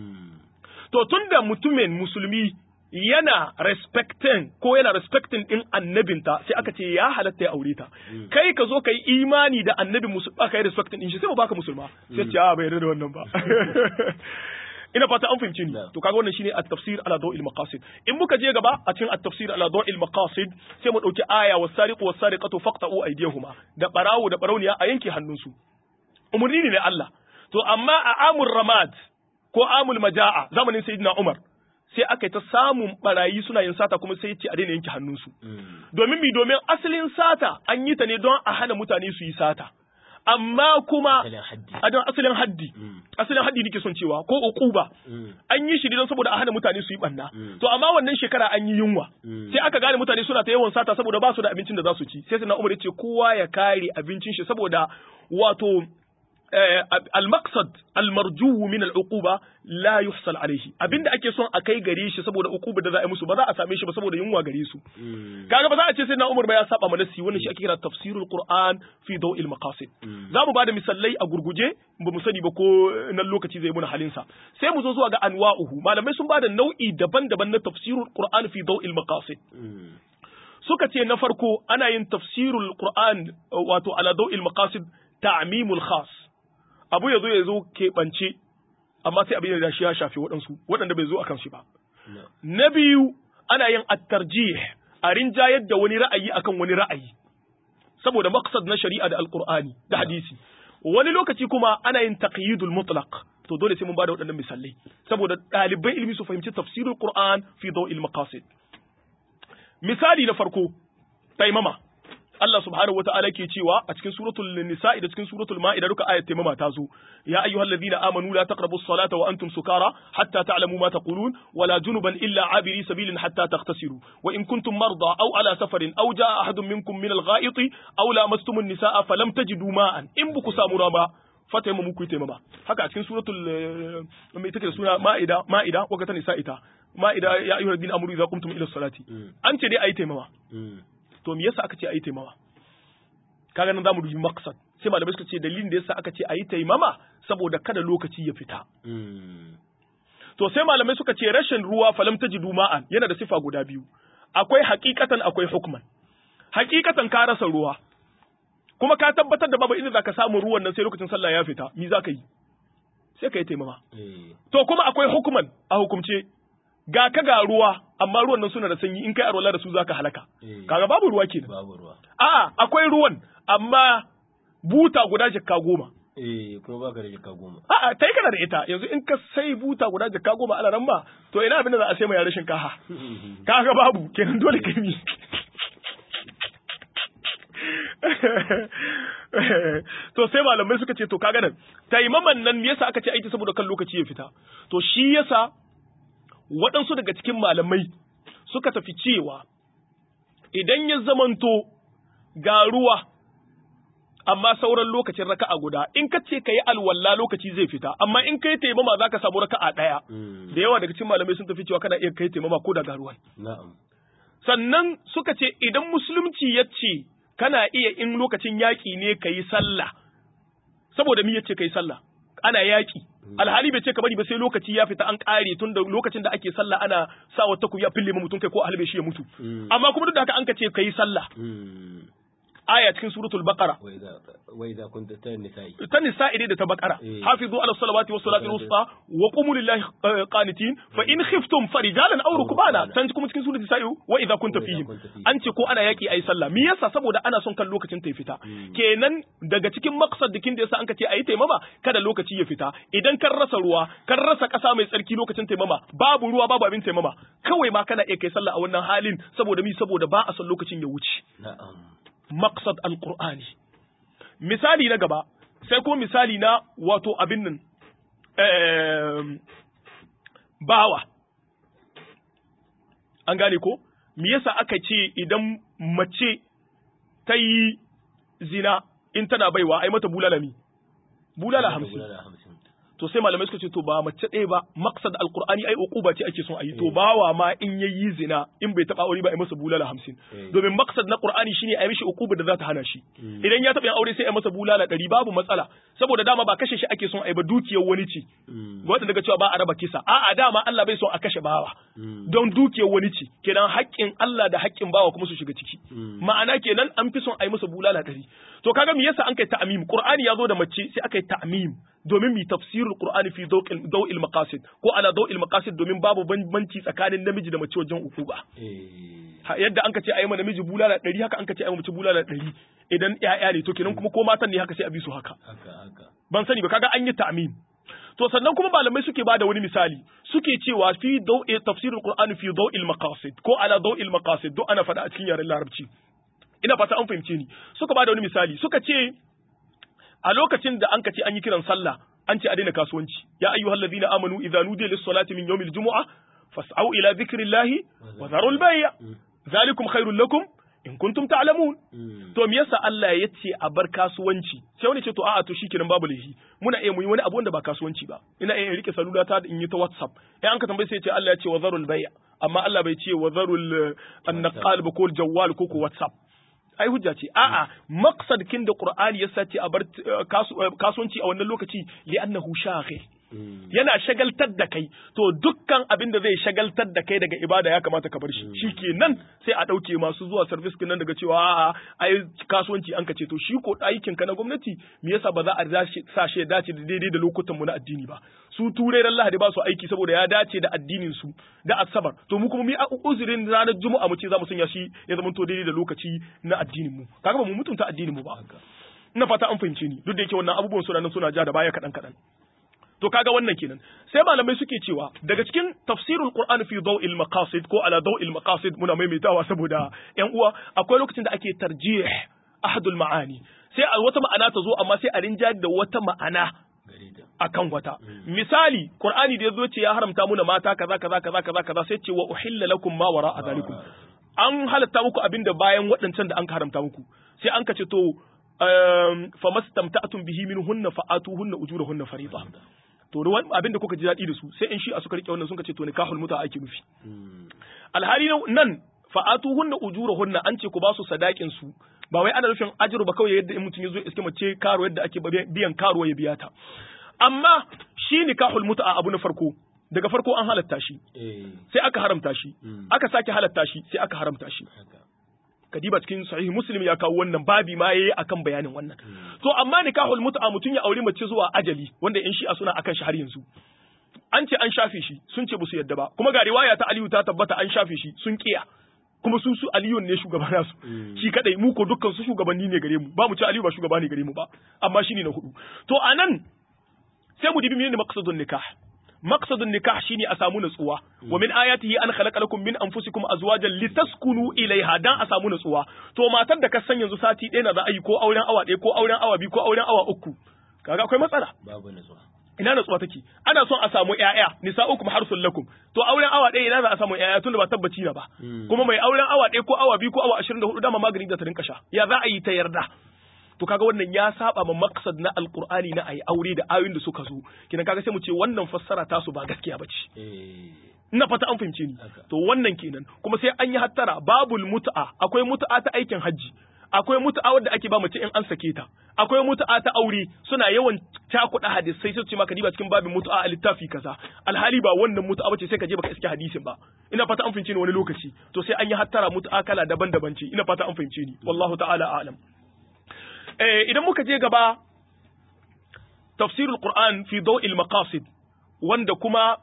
to tunda mutumin musulmi yana respecting din annabinta sai aka ce ya halatta ya aure ta kai ka zo kai imani da annabi musulma kai respecting din shi sai ba baka musulma sai ce bai yarda da wannan ba ina fata an fahimci ni to kaga wannan shine at-tafsir ala daw'il maqasid in muka je gaba a cikin at-tafsir ala daw'il maqasid sai mu dauki aya was-sariqu was-sariqatu faqta'u aydiyahuma da barawo da barauniya a yanke hannunsu umurni ne Allah to amma a amul ramad ko amul majaa zamanin sayyidina Umar sai aka yi ta samun barayi suna yin sata kuma sai ce a daina yanke hannunsu domin asalin sata an yi ta ne don a hana mutane su yi sata amma kuma a don asalin haddi nake son cewa ko uquba an yi shi don saboda a hana mutane su yi banna to amma wannan shekara an yi yunwa sai aka gane mutane suna ta yawan sata saboda ba su da abincin da za su ci sai sai na Umar ya ce kowa ya kare abincin shi saboda wato المقصد المرجو من العقوبة لا يحصل عليه abinda ake son a kai gare shi saboda uquba da za a yi musu ba za a same shi ba saboda yunwa gare su kaga ba za a ce sai na Umar ba ya saba mana nasi wannan shi ake kira tafsirul Qur'an fi daw'il maqasid za mu bada misalai a gurguje ba mu sani ba ko nan lokaci zai muna halin sa sai mu zo zuwa ga anwa'uhu malamai sun bada nau'i daban-daban na tafsirul Qur'an fi daw'il maqasid suka ce na farko ana yin tafsirul Qur'an wato ala daw'il maqasid ta'mimul khas abu ya zo keɓance amma sai abin da shi ya shafi waɗanda bai zo a kan shi ba. Na biyu ana yin at-tarjih a rinjayar da wani ra'ayi akan wani ra'ayi saboda maqsad na shari'a da alqur'ani da hadisi wani lokaci kuma ana yin taqyidul mutlaq to dole sai mun bada waɗannan misalai saboda ɗalibai ilimi su fahimci tafsirul qur'an fi daw'il maqasid misali na farko taimama Allah subhanahu wata'ala ke cewa a cikin suratul nisa'i da cikin suratul ma'ida duka ayat taimama ta zo ya ayyuhalladhina amanu la taqrabus salata wa antum sukara hatta ta'lamu ma taqulun wala junuban illa abiri sabilin hatta taghtasilu wa in kuntum marda aw ala safarin aw jaa ahadun minkum min al-gha'iti aw lamastumun nisaa falam tajidu ma'an in buku samu rama fataimamu ku taimama haka a cikin suratul mai take da suna ma'ida wa ta nisa'i ta ma'ida ya ayyuhalladhina amanu idza qumtum ila salati an ce dai ayi taimama to me yasa aka ce ayi taimama kaga nan zamu dubi maqsad sai malamai suka ce dalilin da yasa aka ce ayi taimama saboda kada lokaci ya fita to sai malamai suka ce rashin ruwa falam tajidu ma'an yana da sifa guda biyu akwai haqiqatan akwai hukman haqiqatan ka rasa ruwa kuma ka tabbatar da babu inda zaka samu ruwan nan sai lokacin sallah ya fita me zaka yi sai ka yi taimama to kuma akwai hukman a hukumce ga ka ga ruwa amma ruwan nan suna da sanyi in kai arwala da su zaka halaka kaga babu ruwa kenan babu ruwa a'a akwai ruwan amma buta guda jikka 10 kuma baka da jikka 10 a'a kai kana da ita yanzu in ka sai buta guda jikka 10 ala ran ba to ina abin da za a sai mai rashin kaha kaga babu kenan dole kai ni to sai malamai suka ce to kaga nan taimaman nan me yasa aka ce aiki saboda kan lokaci ya fita to shi yasa waɗansu daga cikin malamai suka tafi cewa idan ya zamanto ga ruwa amma sauran lokacin raka'a guda in ka ce kayi alwalla lokaci zai fita amma in kai taimama zaka samu raka'a daya da yawa daga cikin malamai sun tafi cewa kana iya kai taimama ko da ga ruwan na'am sannan suka ce idan musulunci ya ce kana iya in lokacin yaƙi ne kayi sallah saboda me yace kai sallah ana yaki alhali bai ce ka bari ba sai lokaci ya fita an kare tun da lokacin da ake sallah ana sa wata ku ya fille mutum kai ko a halbe shi ya mutu amma kuma duk da haka an ka ce kai sallah aya cikin suratul baqara wa idza kunta nisa'i ta nisa'i da ta baqara hafizu ala salawati was salati wusta wa qumu lillahi qanitin fa in khiftum farijalan aw rukbana tan kuma cikin suratul nisa'i wa idza kunta fihim an ce ko ana yaki ayi sallah me yasa saboda ana son kan lokacin ta fita kenan daga cikin maqsad dikin da yasa an ka ce ayi taimama kada lokaci ya fita idan kan rasa ruwa kan rasa kasa mai tsarki lokacin taimama babu ruwa babu abin taimama kawai ma kana iya kai sallah a wannan halin saboda ba a son lokacin ya wuce na'am maqsad alqur'ani misali na gaba sai ko misali na wato abin nan bawa an gane ko me yasa aka ce idan mace ta yi zina in tana baiwa ai mata bulala 50 to sai malamai suka ce to ba mace ɗaya ba maqsad alqur'ani ai uquba ce ake son a yi to bawa ma in yayi zina in bai taba aure ba ai masa bulala 50 domin maqsad na qur'ani shine ai mishi uquba da za ta hana shi idan ya taba yin aure sai ai masa bulala 100 babu matsala saboda dama ba kashe shi ake son ai ba dukiyar wani ce wanda daga cewa ba a raba kisa a'a dama Allah bai son a kashe bawa don dukiyar wani ce kenan haƙƙin Allah da haƙƙin bawa kuma su shiga ciki ma'ana kenan an fi son ai masa bulala 100 to kaga me yasa an kai ta'mim qur'ani yazo da mace sai aka yi ta'mim domin mi tafsirul qur'ani fi daw'il maqasid ko ala daw'il maqasid domin babu bambanci tsakanin namiji da mace wajen ukuba yadda an ka ce ayi ma namiji bulala 100 haka an ka ce ayi mace bulala 100 idan ƴaƴa ne to kenan kuma ko matan ne haka sai a bi su haka ban sani ba kaga an yi ta'mim to sannan kuma malamai suke bada wani misali suke cewa fi daw'i tafsirul qur'ani fi daw'il maqasid ko ala daw'il maqasid duk ana faɗa a cikin yaren larabci ina fata an fahimce ni suka bada wani misali suka ce a lokacin da an ka ce an yi kiran sallah an ce a daina kasuwanci ya ayyuhal ladina amanu idza nudiya lis salati min yawmil jumu'a fas'au ila dhikrillahi wa dharul bay' zalikum khairul lakum in kuntum ta'lamun to me yasa Allah ya ce a bar kasuwanci sai wani ce to a'a to shikenan babu laifi muna iya muyi wani abu wanda ba kasuwanci ba ina iya rike salula ta in yi ta WhatsApp an ka tambaye sai ya ce Allah ya ce wa dharul bay' amma Allah bai ce wa dharul an-naqal ba ko jawwal ko WhatsApp ai hujja ce a'a maqsad kin da Qur'ani ya sace a bar kasuwanci a wannan lokaci li'annahu shaghil yana shagaltar da kai to dukkan abin da zai shagaltar da kai daga ibada ya kamata ka bar shi shikenan sai a dauke masu zuwa service kin nan daga cewa a'a ai kasuwanci an ka ce to shi ko aikin ka na gwamnati me yasa ba za a sa shi ya dace da daidai da lokutan mu na addini ba su turai ran Lahadi ba su aiki saboda ya dace da addinin su da asabar to mu kuma mu uzurin ranar juma'a mu ce za mu sanya shi ya zama to daidai da lokaci na addinin mu kaga ba mu mutunta addinin mu ba ina fata an fahimce ni duk da yake wannan abubuwan suna ja da baya kadan to kaga wannan kenan sai malamai suke cewa daga cikin tafsirul qur'an fi daw'il maqasid ko ala daw'il maqasid muna maimaitawa saboda yan uwa akwai lokacin da ake tarjih ahadul ma'ani sai wata ma'ana ta zo amma sai a rinjayar da wata ma'ana akan wata misali qur'ani da yazo ce ya haramta muna mata kaza sai ce wa uhilla lakum ma wara'a zalikum an halatta muku abinda bayan waɗancan da an haramta muku sai an kace to famastamta'tum bihi minhunna fa'atuhunna ujurahunna fariida to abinda kuka ji daɗi da su sai in shi a suka rike wannan sun ce to nikahul muta ake nufi alhali nan fa'atuhunna ujurahunna an ce ku ba su sadakin su ba wai ana nufin ajru ba kawai yadda in mutum yazo iske mace karo yadda ake biyan karo ya biya ta amma shi nikahul muta abu na farko daga farko an halatta shi sai aka haramta shi aka sake halatta shi sai aka haramta shi kadiba cikin sahih muslim ya kawo wannan babi ma yayi akan bayanin wannan to amma nikahul mut'a mutun ya aure mace zuwa ajali wanda in shi a suna akan shi har yanzu an ce an shafe shi sun ce musu yadda ba kuma ga riwaya ta Aliyu ta tabbata an shafe shi sun kiya kuma su Aliyu ne shugaba nasu shi kadai mu ko dukkan su shugabanni ne gare mu ba mu ce Aliyu ba shugaba ne gare mu ba amma shine na hudu to anan sai mu dibi menene maqsadun nikah maqsadun nikah shine a samu natsuwa wa min ayatihi an khalaqa lakum min anfusikum azwajan litaskunu ilaiha dan a samu natsuwa to matar da ka san yanzu sati ɗaya na za a yi ko auren awa ɗaya ko auren awa biyu ko auren awa uku kaga akwai matsala babu natsuwa ina natsuwa take ana son a samu ƴaƴa nisa'ukum harsul lakum to auren awa ɗaya ina za a samu ƴaƴa tunda ba tabbaci na ba kuma mai auren awa ɗaya ko awa biyu ko awa 24 dama magani da ta rinka sha ya za a yi ta yarda to kaga wannan ya saba ma maqsad na alqur'ani na ayi aure da ayoyin da suka zo kina kaga sai mu ce wannan fassara tasu ba gaskiya bace ina fata an fahimce ni to wannan kenan kuma sai an yi hattara babul mut'a akwai mut'a ta aikin haji akwai mut'a wadda ake ba mace in an sake ta akwai mutu'a ta aure suna yawan cakuɗa hadisai sai su ce maka diba cikin babin mutu'a a littafi kaza alhali ba wannan mutu'a bace sai ka je baka iske hadisin ba ina fata an fahimce ni wani lokaci to sai an yi hattara mutu'a kala daban-daban ce ina fata an fahimce ni wallahu ta'ala a'lam idan muka je gaba tafsirul qur'an fi daw'il maqasid wanda kuma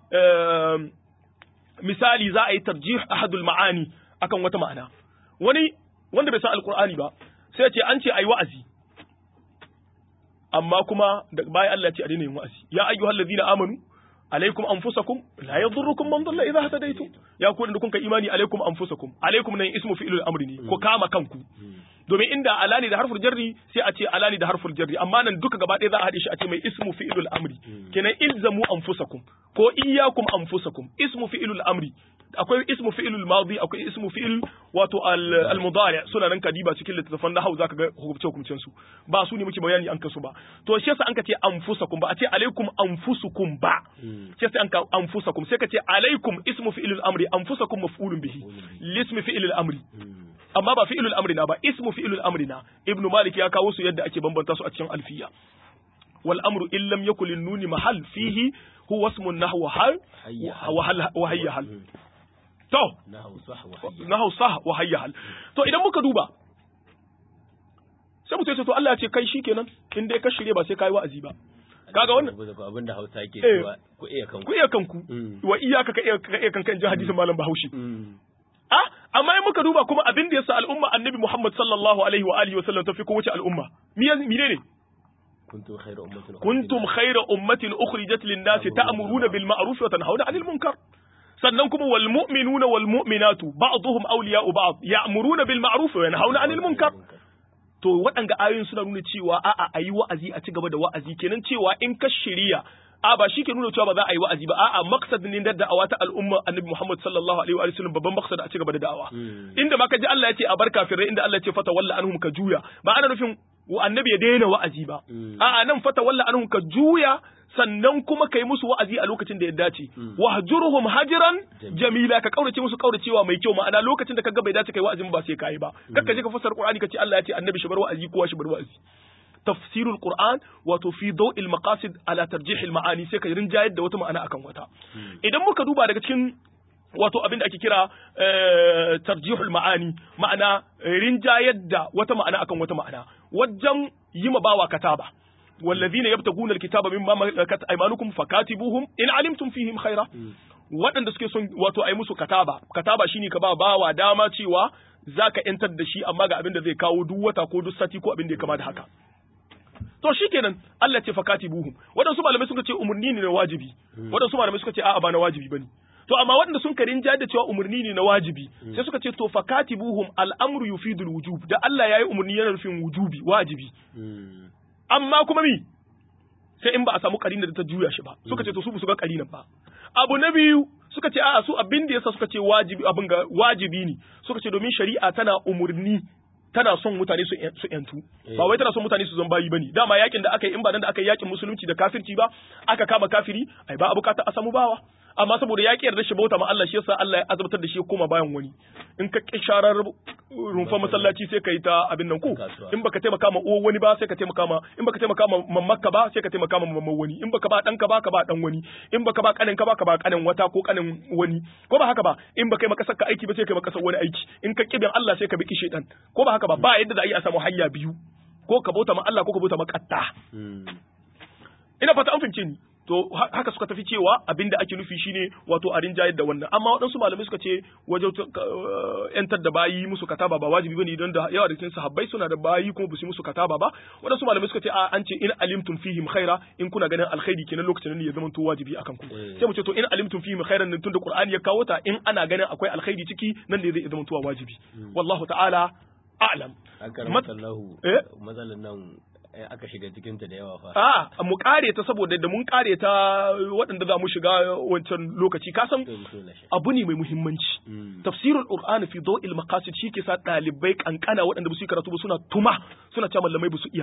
misali za a yi tarjih ahadul ma'ani akan wata ma'ana wani wanda bai san alqur'ani ba sai ya ce an ce ayi wa'azi amma kuma da bayan Allah ya ce a daina yin wa'azi ya ayyuhallazina amanu alaikum anfusakum la yadhurrukum man dalla idha hadaytum ya ku da kun kai imani alaikum anfusakum alaikum nan ismu fi'lul amri ne ko kama kanku domin inda alani da harful jarri sai a ce alani da harful jarri amma nan duka gaba ɗaya za a haɗe shi a ce mai ismu fi'lul amri kenan ilzamu anfusakum ko iyyakum anfusakum ismu fi'lul amri akwai ismu fi'lul madi akwai ismu fi'l wato al mudari suna nan kadiba cikin littattafan nahwu zaka ga hukumce su ba su ne muke bayani an kasu ba to shi yasa an ka ce anfusakum ba a ce alaikum anfusukum ba shi yasa an ka anfusakum sai ka ce alaikum ismu fi'lul amri anfusakum maf'ulun bihi lismi fi'lul amri amma ba fi'lul amri na ba ismu fi'lul amri na ibnu malik ya kawo su yadda ake bambanta su a cikin alfiya wal amru in lam yakul nuni mahal fihi huwa ismun nahwa hal wa hayya hal to nahu sah wa hayya hal to idan muka duba sai mutum ya ce to Allah ya ce kai shikenan in dai ka shirye ba sai kai wa'azi ba kaga wannan abin da Hausa yake cewa ku iya kanku wa iyaka ka iya kankan ji hadisin malam Bahaushe amma in muka duba kuma abin da yasa al'umma annabi Muhammad sallallahu alaihi wa alihi wa sallam tafi kowace al'umma menene kuntum khayra ummatin ukhrijat lin-nasi ta'muruna bil ma'ruf wa tanhauna 'anil munkar sannan kuma wal mu'minuna wal mu'minatu ba'dhum awliya'u ba'd ya'muruna bil ma'ruf wa yanhauna 'anil munkar to waɗanga ayoyin suna nuna cewa a'a ayi wa'azi a ci gaba da wa'azi kenan cewa in ka shirya ba shi ke nuna cewa ba za a yi wa'azi ba a'a maqsad ne da da'awa ta al'umma annabi Muhammad sallallahu alaihi wa sallam babban maqsad a ci gaba da da'awa inda ma ka ji Allah ya ce a bar kafirai inda Allah ya ce fata walla anhum ka juya ba ana nufin annabi ya daina wa'azi ba a'a nan fata walla anhum ka juya sannan kuma kai musu wa'azi a lokacin da ya dace wahjuruhum hajran jamila ka kaurace musu kauracewa mai kyau ma'ana lokacin da kaga bai dace kai wa'azin ba sai kai ba kakka je ka fassara Qur'ani kace Allah ya ce annabi shi bar wa'azi kowa shi bar wa'azi tafsirul Qur'an wato fi daw'il maqasid ala tarjih al ma'ani sai ka rinjayar da wata ma'ana akan wata idan muka duba daga cikin wato abin da ake kira tarjihul ma'ani ma'ana rinjayar da wata ma'ana akan wata ma'ana wajen yi ma bawa kataba والذين يبتغون الكتاب مما ملكت ايمانكم فكاتبوهم in alimtum fihim khaira waɗanda suke son wato ai musu kataba shine ka ba bawa dama cewa zaka yantar da shi amma ga abin da zai kawo duk wata ko duk sati ko abin da ya kama da haka to shikenan Allah ce fakatibuhum waɗansu malamai suka ce umurni ne na wajibi waɗansu malamai suka ce a'a ba na wajibi bane to amma waɗanda sun karin da cewa umurni ne na wajibi sai suka ce to fakatibuhum al'amru yufidul wujub da Allah yayi umurni yana nufin wujubi wajibi amma kuma sai in ba a samu karina da ta juya shi ba suka ce to su ga karinan ba abu na biyu suka ce a'a su abin da yasa suka ce wajibi abin ga wajibi ne suka ce domin shari'a tana umurni tana son mutane su yantu ba wai tana son mutane su zan bayi bane dama yakin da aka yi in ba dan da aka yi yakin musulunci da kafirci ba aka kama kafiri ai ba a bukata a samu bawa amma saboda ya yarda shi bauta ma Allah shi yasa Allah ya azabtar da shi koma bayan wani in ka kisharar rumfa masallaci sai ka yi ta abin nan ko in baka taimaka ma uwan wani ba sai ka taimaka ma in baka taimaka ma mammakka ba sai ka taimaka ma mamman wani in baka ba danka ba ka ba dan wani in baka ba kanin ka ba ka ba kanin wata ko kanin wani ko ba haka ba in baka yi maka aiki ba sai ka yi maka wani aiki in ka kibin Allah sai ka bi shedan ko ba haka ba ba yadda za a yi a samu hanya biyu ko ka bauta ma Allah ko ka bauta ma katta ina fata an fince ni to haka suka tafi cewa abinda ake nufi shine wato a rinjayar da wannan amma waɗansu malamai suka ce wajen yantar da bayi musu kataba ba wajibi bane don da yawa da cikin sahabbai suna da bayi kuma ba su musu kataba ba waɗansu malamai suka ce a an ce in alimtum fihim khaira in kuna ganin alkhairi kenan lokacin ne ya zama to wajibi akan ku sai mu ce to in alimtum fihim khairan nan tun da Qur'ani ya kawo ta in ana ganin akwai alkhairi ciki nan ne zai zama to wajibi wallahu ta'ala a'lam matsalan nan aka shiga cikin ta da yawa fa mu kare ta saboda da mun kare ta waɗanda za mu shiga wancan lokaci ka san abu ne mai muhimmanci tafsirul qur'ani fi daw'il maqasid shi ke sa dalibai kankana waɗanda ba su karatu ba suna cewa mallamai ba su iya ba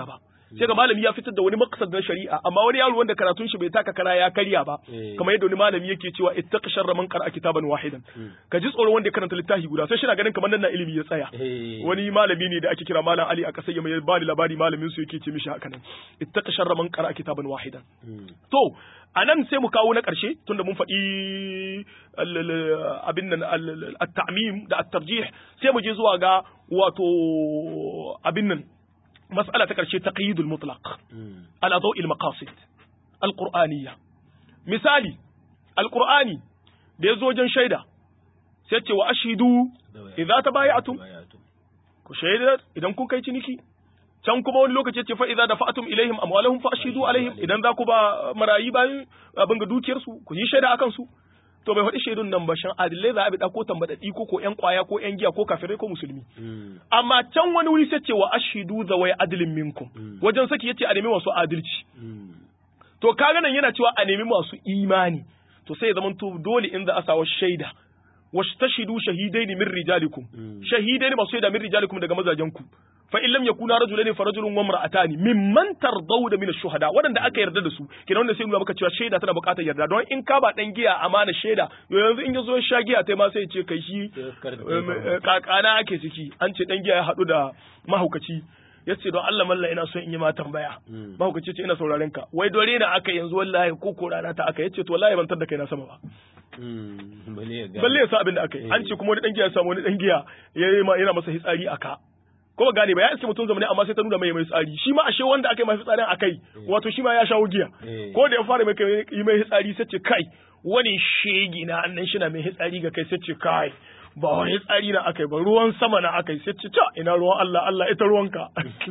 sai ga malami ya fitar da wani maqsad na shari'a amma wani yaro wanda karatun shi bai taka kara ya karya ba kamar yadda wani malami yake cewa ittaqi sharra man qara'a kitaban wahidan ka ji tsoron wanda ya karanta littafi guda sai shi na ganin kamar nan na ilimi ya tsaya wani malami ne da ake kira malam Ali a kasar ya mai bani labari malamin su yake ce mishi haka nan ittaqi sharra man qara'a kitaban wahidan to anan sai mu kawo na karshe tunda mun faɗi abin nan at-ta'mim da at-tarjih sai mu je zuwa ga wato abin nan مسألة تكرشي تقييد المطلق على ضوء المقاصد القرآنية مثالي القرآني دي زوجا شيدا سيتي وأشهدوا إذا تبايعتم كشيدا إذا كن كيتنكي can kuma wani lokaci ce fa idza dafa'tum ilaihim amwalahum fa ashhidu alaihim idan za ku ba marayi bayan abin ga dukiyar su ku yi shaida akan su to bai faɗi shaidun nan ba shan adilai za a bi ko tambadadi ko ƴan kwaya ko ƴan giya ko kafirai ko musulmi amma can wani wuri sai ce wa ashidu zawai adlin minkum wajen saki yace a nemi masu adalci to kaga nan yana cewa a nemi masu imani to sai ya zama to dole in za a sawa shaida wastashidu shahidaini min rijalikum shahidaini masu shaida min rijalikum daga mazajenku fa in lam yakuna rajulaini fa rajulun wa imra'atani mimman tardawna min ash-shuhada wadanda aka yarda da su kenan wanda sai nuna maka cewa shaida tana buƙatar yarda don in ka ba dan giya amana shaida yanzu in yazo sha giya tai ma sai ya ce kai shi kakana ake ciki an ce dan giya ya hadu da mahaukaci yace don Allah malla ina son in yi ma tambaya mahaukaci ce ina sauraren ka wai dore na aka yanzu wallahi ko rana ta aka yace to wallahi ban tar da kai na sama ba balle ya sa abin da aka yi an ce kuma wani dan giya ya samu wani dan giya yana masa hitsari aka ko ba gane ba ya iske mutum zamani amma sai ta nuna mai tsari shi ma ashe wanda aka yi mai tsarin akai wato shi ma ya shawo giya ko da ya fara yi mai tsari sai ce kai wani shegi na annan shi na mai tsari ga kai sai ce kai ba wani tsari na akai ba ruwan sama na akai sai ce ina ruwan Allah ita ruwanka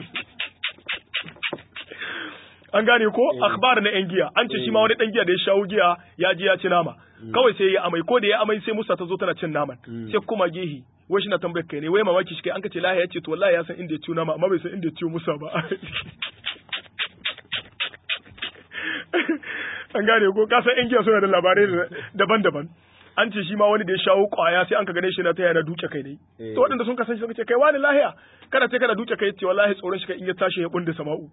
an gane ko akhbar na yan giya an ce shi ma wani dan giya da ya shawo giya ya je ya ci nama kawai sai ya amai ko da ya amai sai Musa ta zo tana cin naman sai kuma gehi wai shi na tambayar kai ne wai mamaki shi kai an kace lahiya yace to wallahi ya san inda ya ciyo nama amma bai san inda ya ciyo Musa ba an gane ko ka san yan giya suna da labarai daban-daban an ce shi ma wani da ya shawo kwaya sai an ka gane shi na ta yana duke kai ne to waɗanda sun kasance suka ce kai wani lahiya kada sai kana duke kai ce wallahi tsoron shi kai in ya tashi ya bunda sama'u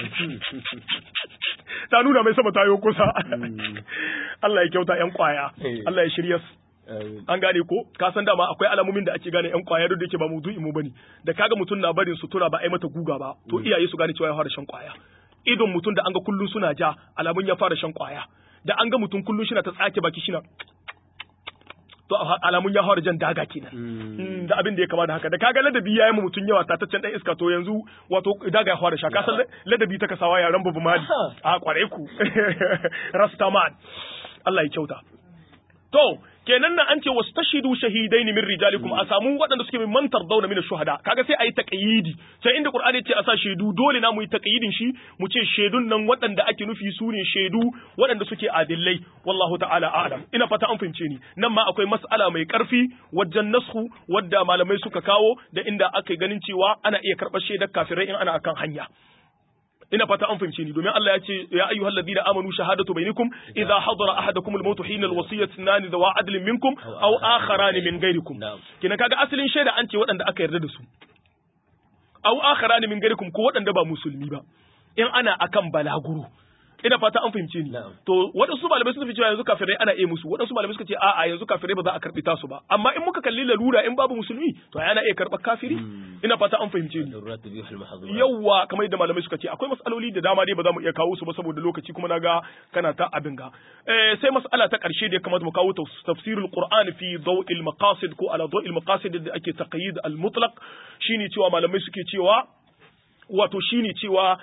ta nuna mai sama tayo kusa Allah ya kyauta yan kwaya Allah ya shirya an gane ko ka san dama akwai alamomin da ake gane yan kwaya duk da yake ba maudu'i mu bane da kaga mutum na barin sutura ba ai mata guga ba to iyaye su gane cewa ya fara shan kwaya idon mutum da an ga kullun suna ja alamun ya fara shan kwaya da an ga mutum kullun shi na ta tsake baki shi na to alamun ya fara jan daga kenan da abin da ya kama da haka da kaga ladabi yayi mu mutun yawa tataccen dan iska to yanzu wato daga ya fara sha ka san ladabi ta kasawa yaran babu mali a kware ku rastaman Allah ya kyauta to kenan nan an ce wastashidu shahidaini min rijalikum a samu waɗanda suke min mantar dauna min shuhada kaga sai ayi taqyidi sai inda qur'ani ce a sa shaidu dole na mu yi taqyidin shi mu ce shaidun nan waɗanda ake nufi su ne shaidu waɗanda suke adillai wallahu ta'ala a'lam ina fata an fahimce ni nan ma akwai mas'ala mai karfi wajen nasku wadda malamai suka kawo da inda aka ganin cewa ana iya karɓar shaidar kafirai in ana akan hanya ina fata an fahimce ni domin Allah ya ce ya ayyuhal ladina amanu shahadatu bainakum idha hadara ahadakum al-maut hina al-wasiyyah thani dawa adlin minkum aw akharan min ghayrikum kina kaga asalin shaida an ce waɗanda aka yarda da su aw akharan min ghayrikum ko waɗanda ba musulmi ba in ana akan balaguro ina fata an fahimce ni to waɗansu malamai suka fi cewa yanzu kafirai ana iya musu waɗansu malamai suka ce a'a yanzu kafirai ba za a karɓi tasu ba amma in muka kalli lalura in babu musulmi to ana iya karɓar kafiri ina fata an fahimce ni yawwa kamar yadda malamai suka ce akwai masaloli da dama dai ba za mu iya kawo su ba saboda lokaci kuma naga kana ta abin ga sai mas'ala ta ƙarshe da ya kamata mu kawo tafsirul qur'an fi daw'il maqasid ko ala daw'il maqasid da ake taqyid al mutlaq shine cewa malamai suke cewa wato shine cewa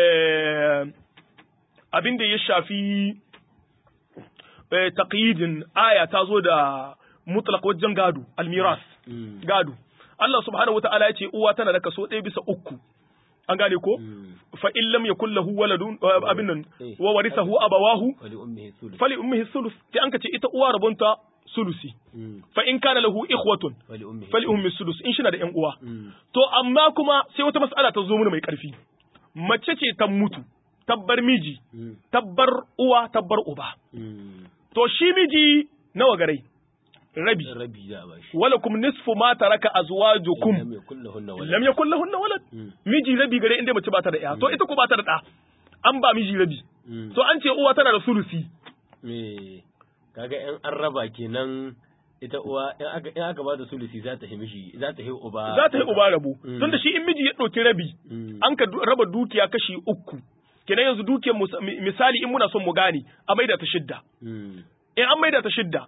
abin da ya shafi taqyidin aya ta zo da mutlaq wajen gado almiras gado Allah subhanahu wataala ya ce uwa tana da kaso 1/3 an gane ko fa in lam yakul lahu waladun abin nan wa warithahu abawahu fali ummihi sulus sai an kace ita uwa rabonta sulusi fa in kana lahu ikhwatun fali ummi sulus in shi na da ƴan uwa to amma kuma sai wata mas'ala ta zo mana mai karfi mace ce ta mutu tabbar miji, tabbar uwa, tabbar uba. To shi miji nawa garai, rabi za a bashi walakum nisfu ma taraka azwajukum lam yakul lahunna walad miji rabi gare inda mace ba ta da ɗaya to ita ko ba ta da ɗa an ba miji rabi to an ce uwa tana da sulusi kaga in an raba kenan ita uwa in aka ba da sulusi za ta yi uba rabu tunda shi in miji ya ɗauki rabi an ka raba dukiya kashi 3 kenan yanzu dukiyar misali in muna son mu gane a maida ta 6 in an maida ta 6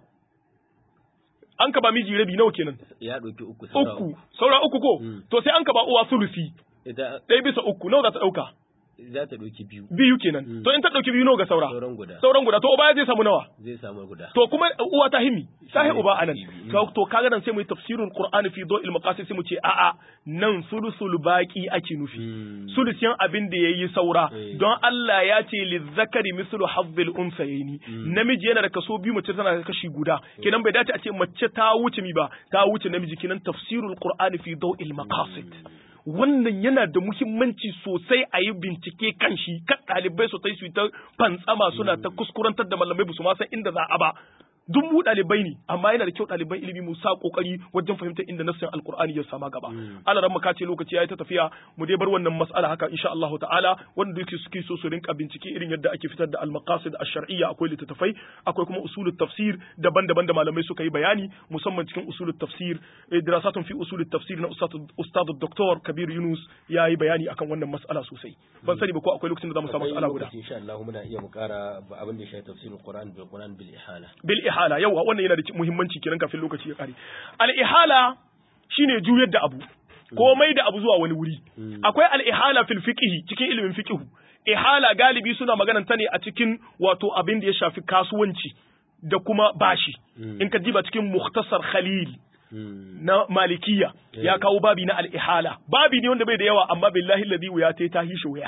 an ka ba miji rabi nawa kenan ya ɗauki 3 saura 3 ko to sai an ka ba uwa sulusi ita 1/3 nawa za ta ɗauka za ta ɗauki 2 biyu kenan to in ta ɗauki 2 nawa ga saura sauran guda to uba zai samu nawa zai samu guda to kuma uwa ta himi sai uba anan to kaga nan sai mu yi tafsirul qur'ani fi dawil maqasid sai mu ce a'a nan sulusul baqi ake nufi sulusiyan abin da yayi saura don Allah ya ce lizzakari mislu hazzil unsayni namiji yana da kaso biyu mace tana da kashi guda kenan bai dace a ce mace ta wuce mi ba ta wuce namiji kenan tafsirul qur'ani fi dawil maqasid wannan yana da muhimmanci sosai a yi bincike kan shi kan ɗalibai su su ta fantsama suna ta kuskurantar da malamai ba su ma san inda za a ba duk mu ɗalibai ne amma yana da kyau ɗaliban ilimi mu sa kokari wajen fahimtar inda nassin alkur'ani ya sama gaba Allah ran maka ce lokaci yayi ta tafiya mu dai bar wannan mas'ala haka insha Allah ta'ala wanda yake suke so su rinka bincike irin yadda ake fitar da al-maqasid ash-shar'iyya akwai littattafai akwai kuma usulut tafsir daban-daban da malamai suka yi bayani musamman cikin usulut tafsir dirasatun fi usulut tafsir na ustad Dr. Kabir Yunus yayi bayani akan wannan mas'ala sosai ban sani ba ko akwai lokacin da zamu samu mas'ala guda insha Allah muna iya mu kara abin da ya shafi tafsirul Qur'an bil ihala ihala yawa wannan yana da muhimmanci kenan kafin lokaci ya kare al-ihala shine juyar da abu komai da abu zuwa wani wuri akwai al-ihala fil fiqh cikin ilimin fiqh ihala galibi suna maganan ta ne a cikin wato abin da ya shafi kasuwanci da kuma bashi in ka diba cikin mukhtasar khalil na malikiya ya kawo babi na al-ihala babi ne wanda bai da yawa amma billahi alladhi wuya ta hishi wuya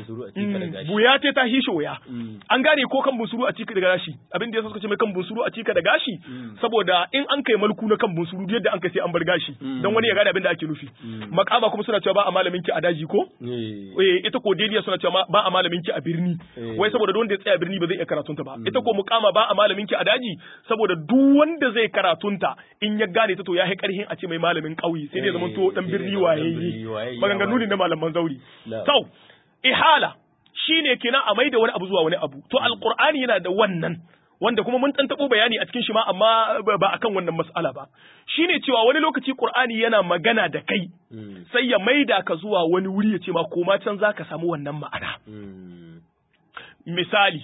wuya ta hishi wuya an gane ko kan bunsuru a cika da gashi abin da yasa suka ce mai kan bunsuru a cika da gashi saboda in an kai malku na kan bunsuru yadda an kai sai an bar gashi dan wani ya gane abin da ake nufi makama kuma suna cewa ba a malamin ki a daji ko ita ko deliya suna cewa ba a malamin ki a birni wai saboda duk wanda ya tsaya birni ba zai iya karatunta ba ita ko mukama ba a malamin ki a daji saboda duk wanda zai karatunta in ya gane ta to ya yi karhin a ce mai malamin ƙauye sai dai zaman to dan birni waye maganganu ne na malaman zauri to ihala shine kenan a maida wani abu zuwa wani abu to alqur'ani yana da wannan wanda kuma mun tantabo bayani a cikin shi ma amma ba akan wannan mas'ala ba shine cewa wani lokaci qur'ani yana magana da kai sai ya maida ka zuwa wani wuri ya ce ma koma can zaka samu wannan ma'ana misali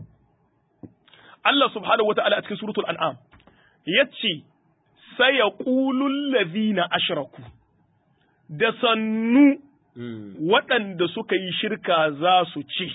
Allah subhanahu wataala a cikin suratul an'am yace sayaqulul ladhina ashraku da sannu waɗanda suka yi shirka za su ce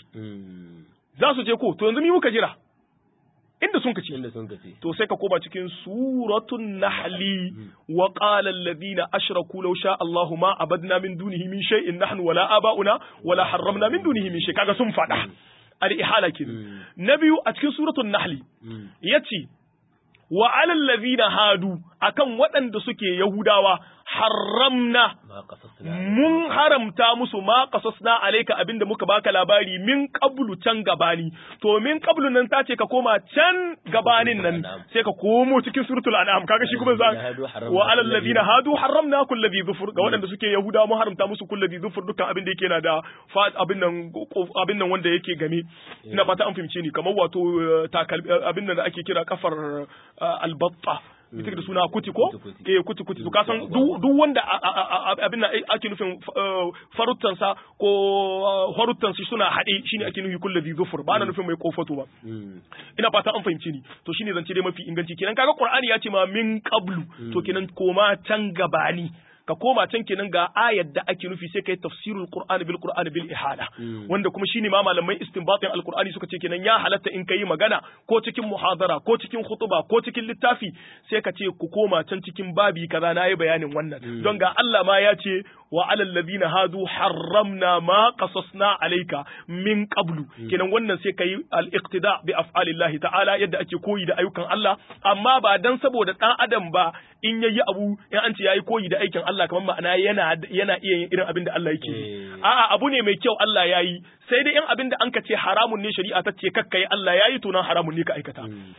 ko to yanzu mi muka jira inda sun kace to sai ka koma cikin suratul nahli wa qala alladhina ashraku law sha Allahu ma abadna min dunihi min shay'in nahnu wala aba'una wala harramna min dunihi min shay kaga sun fada al-ihala kin na biyu a cikin suratul nahli yace wa alal ladhina hadu akan waɗanda suke yahudawa haramna mun haramta musu ma qasasna alayka abinda muka baka labari min qablu can gabani to min qablu nan ta ce ka koma can gabanin nan sai ka komo cikin suratul an'am kaga shi kuma wa alal ladina hadu haramna kulli dhi dhufur ga waɗanda suke yahuda mun haramta musu kulli dhi dhufur dukkan abin da yake na da abin nan wanda yake game ina fata an fahimce ni kamar wato abin nan da ake kira kafar albatta ita da suna kuti ko kuti to kasan duk wanda abin nan ake nufin faruttansa ko faruttansa suna haɗe shine ake nufi kullu bi zufur ba na nufin mai kofato ba ina fata an fahimci ni to shine zance dai mafi inganci kenan kaga qur'ani ya ce ma min qablu to kenan koma can gabani ka koma can kenan ga ayar da ake nufi sai kai tafsirul qur'ani bil ihala wanda kuma shine ma malamai istinbatin alqur'ani suka ce kenan ya halatta in kai magana ko cikin muhadara ko cikin khutuba ko cikin littafi sai ka ce ku koma can cikin babi kaza nayi bayanin wannan don ga Allah ma ya ce wa alal ladina hadu harramna ma qasasna alayka min qablu kenan wannan sai kai al-iqtida bi af'alillahi ta'ala yadda ake koyi da ayyukan Allah amma ba dan saboda dan adam ba in yayi abu in an ce yayi koyi da aikin Allah kamar ma'ana yana iya yin irin abin da Allah yake a'a abu ne mai kyau Allah yayi sai dai in abin da anka ce haramun ne shari'a ta ce kakkai Allah yayi to nan haramun ne ka aikata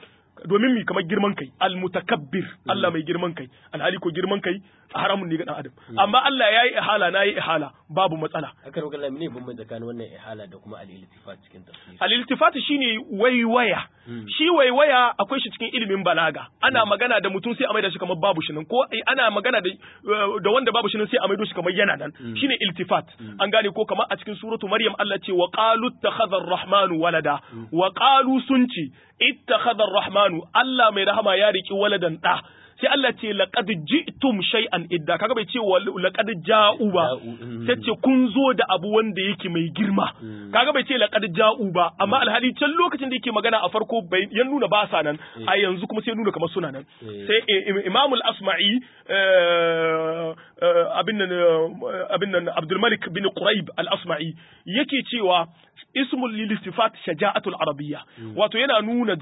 domin mi kamar girman kai al-mutakabbir Allah mai girman kai alhali ko girman kai haramun ne ga dan adam amma Allah yayi ihala nayi ihala babu matsala akar wakalla ne bambanci tsakanin wannan ihala da kuma al-iltifat cikin tafsir al-iltifat shine waiwaya shi waiwaya akwai shi cikin ilimin balaga ana magana da mutum sai a maida shi kamar babu shi nan ko ana magana da wanda babu shi nan sai a maido shi kamar yana nan shine iltifat an gane ko kamar a cikin suratu maryam Allah ce wa qalu ittakhadha ar-rahmanu walada wa qalu sunci ittakhadha ar-rahmanu Allah mai rahama ya riki waladan da sai Allah ce laqad ji'tum shay'an idda kaga bai ce laqad ja'u ba sai ce kun zo da abu wanda yake mai girma kaga bai ce laqad ja'u ba amma alhali can lokacin da yake magana a farko bai ya nuna ba sa nan a yanzu kuma sai nuna kamar suna nan sai Imam al-Asma'i abin nan Abdul Malik bin Quraib al-Asma'i yake cewa ismul lil istifat shaja'atul arabiyya wato yana nuna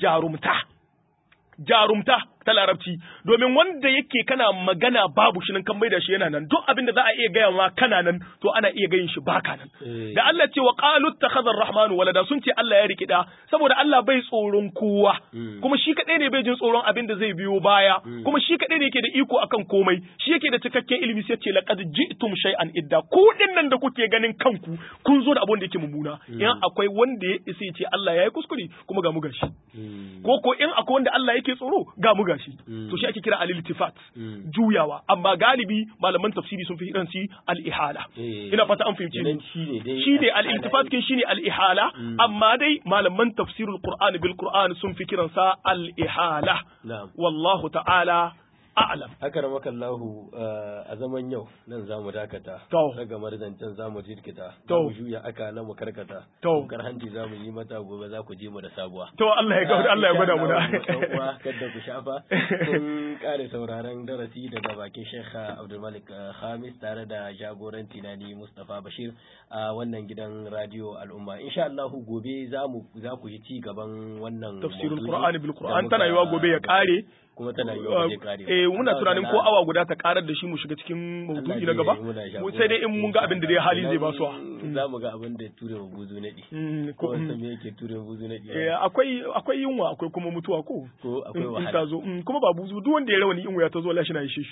jarumta ta larabci domin wanda yake kana magana babu shi nan kan maida shi yana nan duk abin da za a iya gaya ma kana nan to ana iya gayin shi baka nan da Allah ce wa qalu takhadha ar-rahmanu walada sun ce Allah ya riki da saboda Allah bai tsoron kowa kuma shi kadai ne bai jin tsoron abin da zai biyo baya kuma shi kadai ne yake da iko akan komai shi yake da cikakken ilimi sai ce laqad ji'tum shay'an idda ku nan da kuke ganin kanku kun zo da abin da yake mummuna in akwai wanda ya isa ya ce Allah ya yi kuskure kuma ga mu gashi ko in akwai wanda Allah yake tsoro ga mu gashi to shi ake kira al-iltifat juyawa amma galibi malaman tafsiri sun fi iranci al-ihala ina fata an fahimci ne shi ne al-iltifat kin shine al-ihala amma dai malaman tafsirul qur'ani bil qur'an sun fi kiransa al-ihala wallahu ta'ala a'lam akramaka Allah a zaman yau nan zamu dakata daga marzancin zamu jirkita zamu juya akala mu karkata kar hanji zamu yi mata gobe za ku je mu da sabuwa to Allah ya gwada mu da kada ku shafa kun kare sauraron darasi daga bakin Sheikh Abdul Malik Khamis tare da jagoranci Nani Mustafa Bashir a wannan gidan radio al'umma insha Allah gobe za ku yi ci gaban wannan tafsirul Qur'ani bil Qur'an tana yiwa gobe ya kare kuma tana yiwa zai kare muna tunanin ko awa guda ta karar da shi mu shiga cikin maudu'i na gaba sai dai in mun ga abin da dai hali zai ba su za mu ga abin da ture wa buzu nadi ko san me yake ture wa buzu nadi akwai yunwa akwai kuma mutuwa ko akwai wahala in ta zo kuma ba buzu duk wanda ya rawani in wuya ta zo Allah shi na yi shi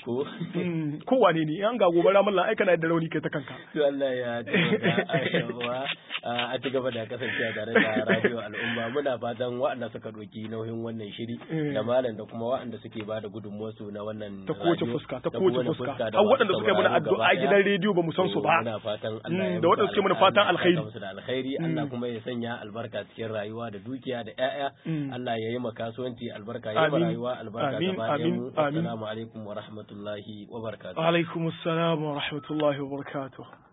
ko wane ne an ga gobe ramallan ai kana da rauni kai ta kanka to Allah ya tabbata a ci gaba da kasancewa tare da radio al'umma muna fatan waɗanda suka doki nauyin wannan shiri da malam da kuma waɗanda suke ba da gudunmuwarsu na wannan ta kowace fuska har waɗanda suka yi mana addu'a gidan rediyo ba mu san su ba muna fatan Allah ya da waɗanda suke mana fatan alkhairi Allah kuma ya sanya albarka cikin rayuwa da dukiya da ƴaƴa Allah ya yi maka kasuwanci albarka ya yi rayuwa albarka gaba ɗaya mu assalamu alaikum wa rahmatullahi wa barakatuh alaikum assalam wa rahmatullahi wa barakatuh